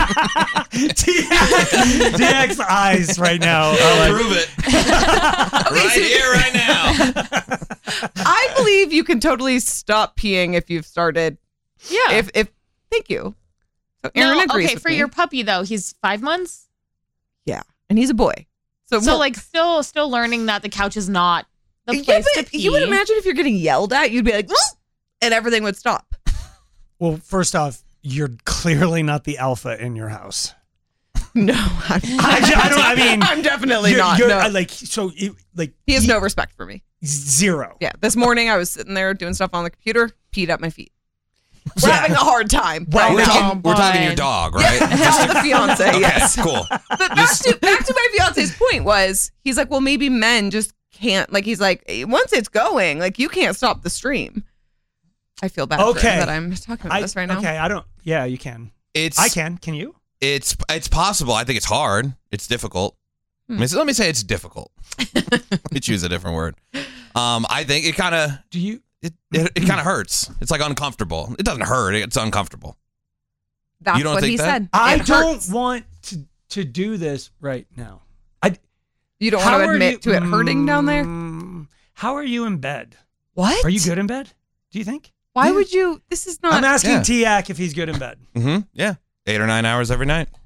D X's eyes right now. are like, Prove it. Right here, right now. I believe you can totally stop peeing if you've started. Yeah. If, if thank you. So Aaron no, agrees okay, with for me. your puppy though, he's five months. Yeah, and he's a boy. So, So well- like still still learning that the couch is not the Yeah, place but to pee. you would imagine if you're getting yelled at, you'd be like, "Whoop," and everything would stop. well, first off, you're clearly not the alpha in your house. No, I'm, I, ju- I don't. I mean, I'm definitely you're- not. you're, no. uh, like so. It, like He has no respect for me. zero. Yeah, this morning I was sitting there doing stuff on the computer, peed at my feet. We're having a hard time. Right We're, now. talking, we're talking your dog, right? Now the fiance, Okay, yes. cool. But back to back to my fiance's point was, he's like, well, maybe men just can't. Like, he's like, once it's going, like you can't stop the stream. I feel bad for Okay. him that I'm talking about I, this right now. Okay, I don't. Yeah, you can. It's I can. Can you? It's it's possible. I think it's hard. It's difficult. Hmm. I mean, so let me say it's difficult. Let me choose a different word. Um, I think it kind of Do you? it it, it kind of hurts. It's like uncomfortable. It doesn't hurt. It's uncomfortable. That's You don't what think he that? said. I It don't hurts. want to to do this right now. I. You don't How want to are admit you- to it hurting down there? Mm, How are you in bed? What? Are you good in bed? Do you think? Why would you? This is not. I'm asking Yeah. T-Ac if he's good in bed. Mm-hmm. Yeah, eight or nine hours every night.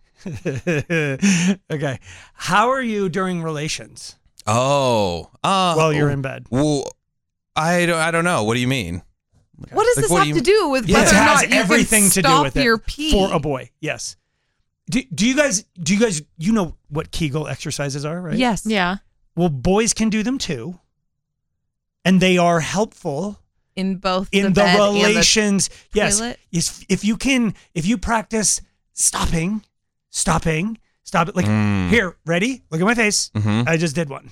Okay. How are you during relations Oh, uh, while you're in bed? Well, I don't. I don't know. What do you mean? What does Like, this what have do you- to do with Yes, whether it or has not you everything can to do stop with it your pee? for a boy. Yes. Do, do you guys? Do you guys? You know what Kegel exercises are, right? Yes. Yeah. Well, boys can do them too, and they are helpful In both in the, the, bed and the relations. Yes. toilet? If if you can, if you practice stopping, stopping, stop it. Like Mm. here, ready? Look at my face. Mhm. I just did one.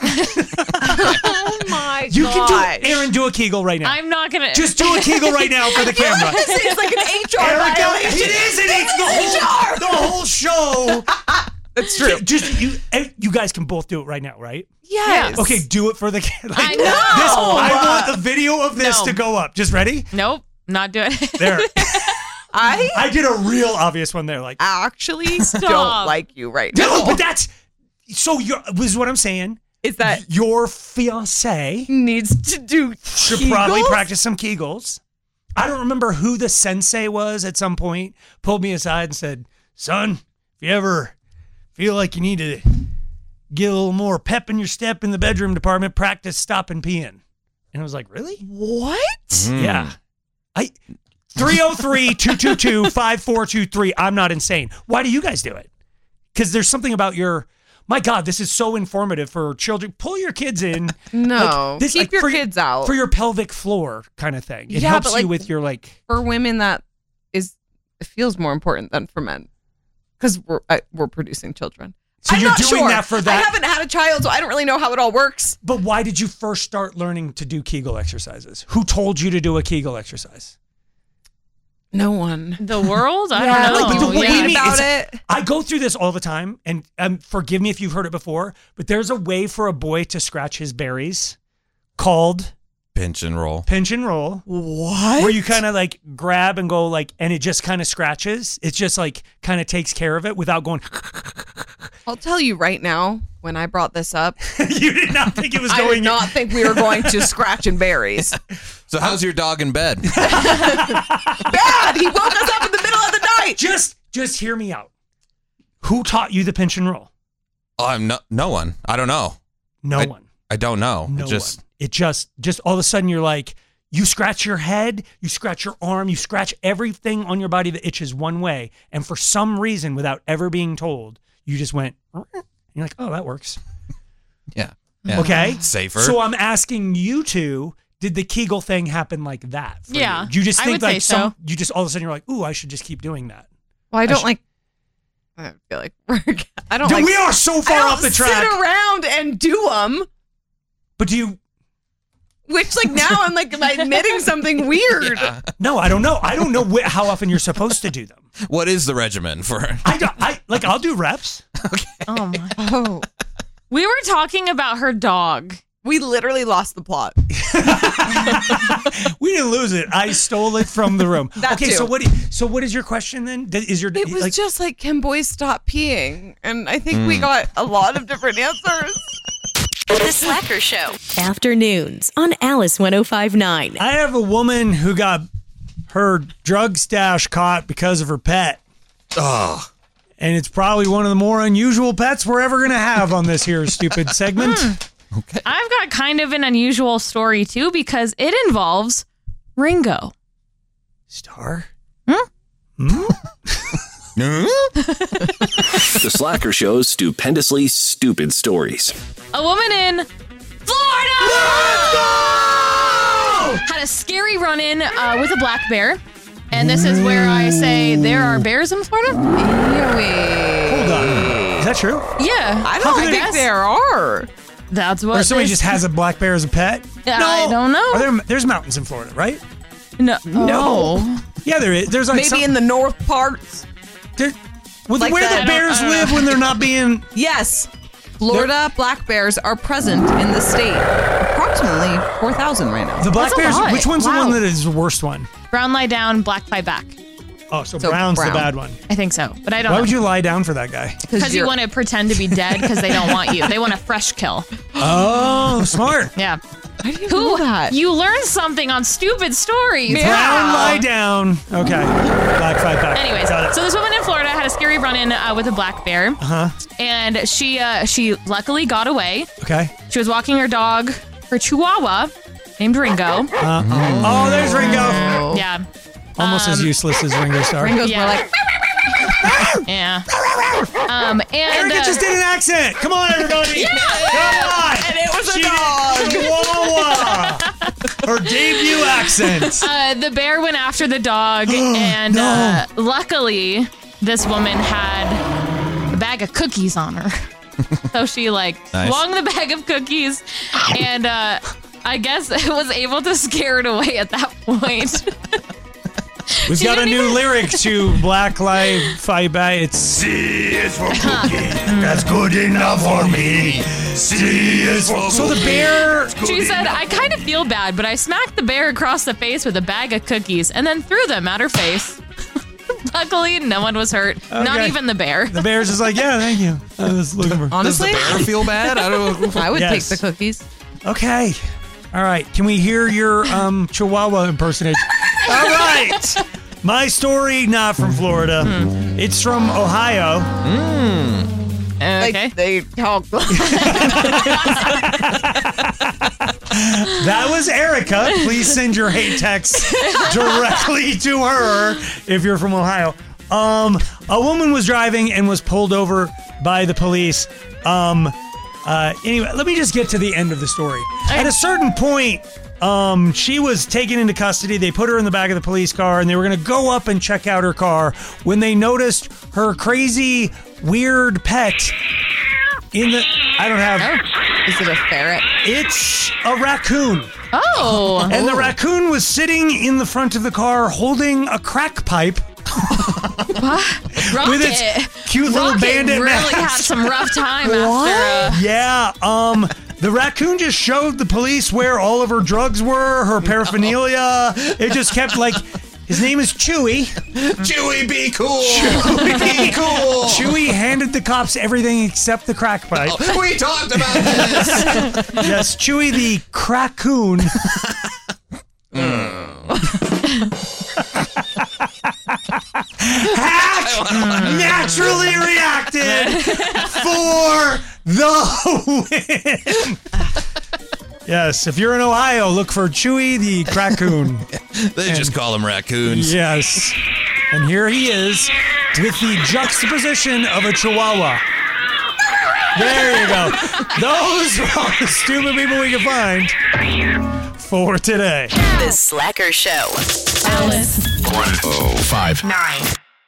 Oh my You gosh. can do it. Aaron, do a Kegel right now. I'm not gonna. Just do a Kegel right now for the camera. It's like an H R Erica, violation. it is an H the whole, the whole show. That's true. Just you, eh, you guys can both do it right now, right? Yes. Okay, do it for the camera. I know. This, I want the video of this No. to go up. Just ready? Nope. Not doing it. There. I I did a real obvious one there. Like, actually Stop. don't like you right now. no, but that's so. You're, this is what I'm saying. Is that Your fiance needs to do should Kegels? probably practice some Kegels. I don't remember who the sensei was at some point. Pulled me aside and said, "Son, if you ever feel like you need to get a little more pep in your step in the bedroom department, practice stopping peeing." And I was like, "Really? What? Mm. Yeah." I three oh three, two two two, five four two three. I'm not insane. Why do you guys do it? Because there's something about your. My God, this is so informative for children. Pull your kids in. No. Like, this, Keep like, your for, kids out. for your pelvic floor kind of thing. It Yeah, helps but, like, you with your like. For women, that is it feels more important than for men because we're I, we're producing children. So I'm you're not doing sure. that for I that. haven't had a child, so I don't really know how it all works. But why did you first start learning to do Kegel exercises? Who told you to do a Kegel exercise? No one. The world? I Yeah, don't know. like, But the way Read you mean, about it's- it. I go through this all the time, and um, forgive me if you've heard it before, but there's a way for a boy to scratch his berries called Pinch and roll. pinch and roll. What? Where you kind of like grab and go like, and it just kind of scratches. It just like kind of takes care of it without going. I'll tell you right now. When I brought this up, You did not think it was I going. did not think we were going to scratch and berries. So how's your dog in bed? Bad. He woke us up in the middle of the night. Just, just hear me out. Who taught you the pinch and roll? Oh, I'm no no one. I don't know. No I, one. I don't know. No It just one. It just, just all of a sudden you're like, you scratch your head, you scratch your arm, you scratch everything on your body that itches one way. And for some reason, without ever being told, you just went, and you're like, oh, that works. yeah. yeah. Okay. Safer. So I'm asking you two, did the Kegel thing happen like that? For Yeah, You? Do you just I think would like say some, so. you just all of a sudden you're like, ooh, I should just keep doing that. Well, I don't should- like. I feel like we're. I don't Dude, like. we are so I far don't off the track. Sit around and do them. But do you? Which, like, now I'm like, am I admitting something weird? Yeah. No, I don't know. I don't know wh- how often you're supposed to do them. What is the regimen for? I don't. I like. I'll do reps. Oh my. Oh, We were talking about her dog. we literally lost the plot. We didn't lose it. I stole it from the room. That okay, too. so what? do you- So what is your question then? Th- Is your It was like, just like, can boys stop peeing? And I think Hmm. we got a lot of different answers. The Slacker Show. Afternoons on Alice one oh five point nine. I have a woman who got her drug stash caught because of her pet. Oh. And it's probably one of the more unusual pets we're ever going to have on this here stupid segment. I've got kind of an unusual story too because it involves Ringo. Star? The Slacker Show's stupendously stupid stories. A woman in Florida had a scary run-in uh, with a black bear. And this is where I say there are bears in Florida? Hold on. Is that true? Yeah. I How don't could think it- there are. That's what Or somebody this- just has a black bear as a pet? I don't know. Are there, there's mountains in Florida, right? No. No. Yeah, there is. There's like Maybe some, in the north parts. there, well, like where the- the I don't- bears I don't live know. when they're not being. Yes. Florida black bears are present in the state. Approximately four thousand right now. The black That's a bears. lot. Which one's Wow. the one that is the worst one? Brown lie down, black fly back. Oh, so, So brown's brown. the bad one. I think so, but I don't Why know. would you lie down for that guy? Because you you're- want to pretend to be dead because they don't want you. They want a fresh kill. Oh, smart. Yeah. Why do you Who? know that? You learn something on stupid stories. Yeah. Brown lie down. Okay. Black fight back. Anyways, Got it. so this woman in Florida had a scary run-in uh, with a black bear, Uh huh. and she uh, she luckily got away. Okay. She was walking her dog, her Chihuahua, named Ringo. Uh, oh, there's Ringo. Yeah. Almost as Um, useless as Ringo Starr. Ringo's Yeah. more like, Yeah. Um, and Erica uh, just did an accent. Come on, everybody. Yeah. Come on. and it was a She dog. did Chihuahua. Her debut accent. uh, the bear went after the dog, and No. uh, luckily, this woman had a bag of cookies on her. So she like Nice. swung the bag of cookies, and uh, I guess was able to scare it away at that point. We've She got a didn't new even- lyric to Black Lives Fight Back. It's C is for cookie. That's good enough for me. C is for So the bear. She said, I kind of feel bad, but I smacked the bear across the face with a bag of cookies and then threw them at her face. Luckily, no one was hurt. Not Okay. even the bear. The bear's just like, yeah, thank you. I was looking for. honestly, Does the bear feel bad? I don't. I would Yes. take the cookies. Okay. All right. Can we hear your um, Chihuahua impersonation? All right. My story, not from Florida. It's from Ohio. Okay. Like, they talk. That was Erica. Please send your hate text directly to her if you're from Ohio. Um, a woman was driving and was pulled over by the police. Um, uh, anyway, let me just get to the end of the story. At a certain point, um, she was taken into custody. They put her in the back of the police car, and they were going to go up and check out her car when they noticed her crazy, weird pet in the. I don't have. Is it a ferret? It's a raccoon. Oh. And the raccoon was sitting in the front of the car holding a crack pipe. Rocket. With its cute little Rocket bandit really mask. had some rough time after. Uh, Yeah, um, the raccoon just showed the police where all of her drugs were, her paraphernalia. It just kept like, his name is Chewy. Chewy, be cool. Chewy, be cool. Chewy handed the cops everything except the crack pipe. Oh, we talked about this. Yes, Chewy the crackoon. Hack naturally reacted for the win. Yes, if you're in Ohio, look for Chewy the Crackoon. They just call them raccoons. Yes. And here he is with the juxtaposition of a Chihuahua. There you go. Those are all the stupid people we can find for today. The Slacker Show. Alice. one oh five Nine.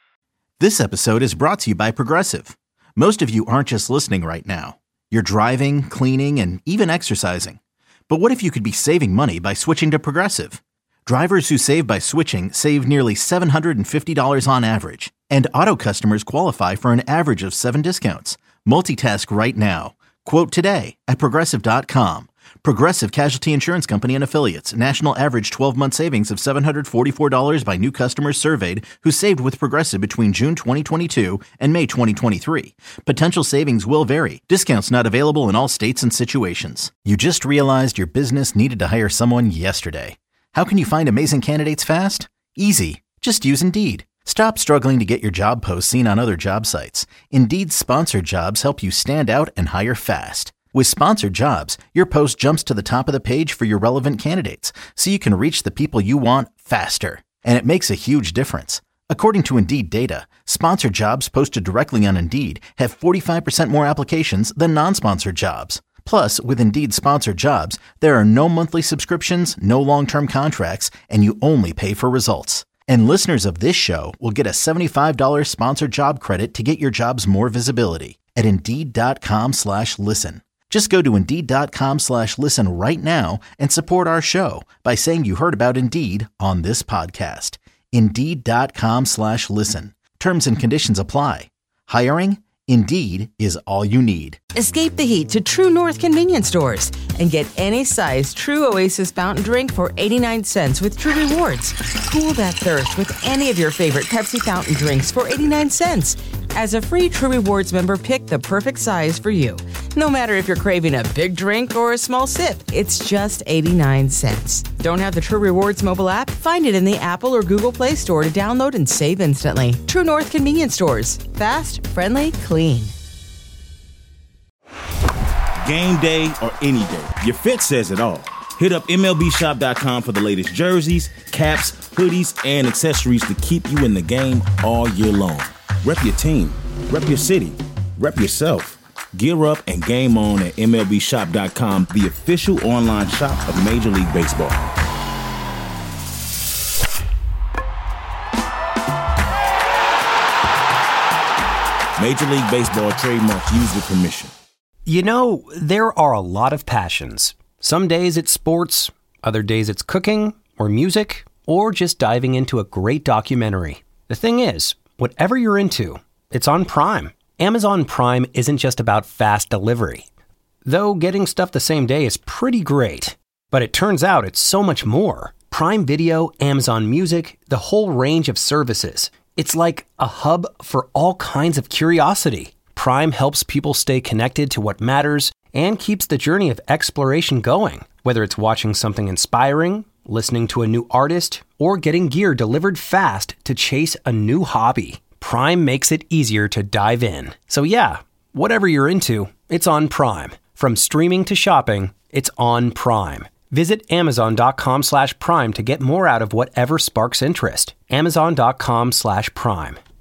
This episode is brought to you by Progressive. Most of you aren't just listening right now. You're driving, cleaning, and even exercising. But what if you could be saving money by switching to Progressive? Drivers who save by switching save nearly seven hundred fifty dollars on average. And auto customers qualify for an average of seven discounts. Multitask right now. Quote today at Progressive dot com. Progressive Casualty Insurance Company and Affiliates. National average twelve-month savings of seven hundred forty-four dollars by new customers surveyed who saved with Progressive between June twenty twenty-two and May twenty twenty-three. Potential savings will vary. Discounts not available in all states and situations. You just realized your business needed to hire someone yesterday. How can you find amazing candidates fast? Easy. Just use Indeed. Stop struggling to get your job posts seen on other job sites. Indeed's sponsored jobs help you stand out and hire fast. With sponsored jobs, your post jumps to the top of the page for your relevant candidates, so you can reach the people you want faster. And it makes a huge difference. According to Indeed data, sponsored jobs posted directly on Indeed have forty-five percent more applications than non-sponsored jobs. Plus, with Indeed sponsored jobs, there are no monthly subscriptions, no long-term contracts, and you only pay for results. And listeners of this show will get a seventy-five dollars sponsored job credit to get your jobs more visibility at Indeed.com slash listen. Just go to Indeed.com slash listen right now and support our show by saying you heard about Indeed on this podcast. Indeed.com slash listen. Terms and conditions apply. Hiring? Indeed is all you need. Escape the heat to True North convenience stores and get any size True Oasis fountain drink for eighty-nine cents with True Rewards. Cool that thirst with any of your favorite Pepsi fountain drinks for eighty-nine cents. As a free True Rewards member, pick the perfect size for you. No matter if you're craving a big drink or a small sip, it's just eighty-nine cents. Don't have the True Rewards mobile app? Find it in the Apple or Google Play Store to download and save instantly. True North convenience stores. Fast, friendly, clean. Game day or any day, your fit says it all. Hit up M L B shop dot com for the latest jerseys, caps, hoodies, and accessories to keep you in the game all year long. Rep your team, rep your city, rep yourself. Gear up and game on at M L B shop dot com, the official online shop of Major League Baseball. Major League Baseball trademark used with permission. You know, there are a lot of passions. Some days it's sports, other days it's cooking or music, or just diving into a great documentary. The thing is, whatever you're into, it's on Prime. Amazon Prime isn't just about fast delivery. Though getting stuff the same day is pretty great. But it turns out it's so much more. Prime Video, Amazon Music, the whole range of services. It's like a hub for all kinds of curiosity. Prime helps people stay connected to what matters and keeps the journey of exploration going. Whether it's watching something inspiring, listening to a new artist, or getting gear delivered fast to chase a new hobby, Prime makes it easier to dive in. So yeah, whatever you're into, it's on Prime. From streaming to shopping, it's on Prime. Visit amazon.com slash prime to get more out of whatever sparks interest. Amazon.com slash prime.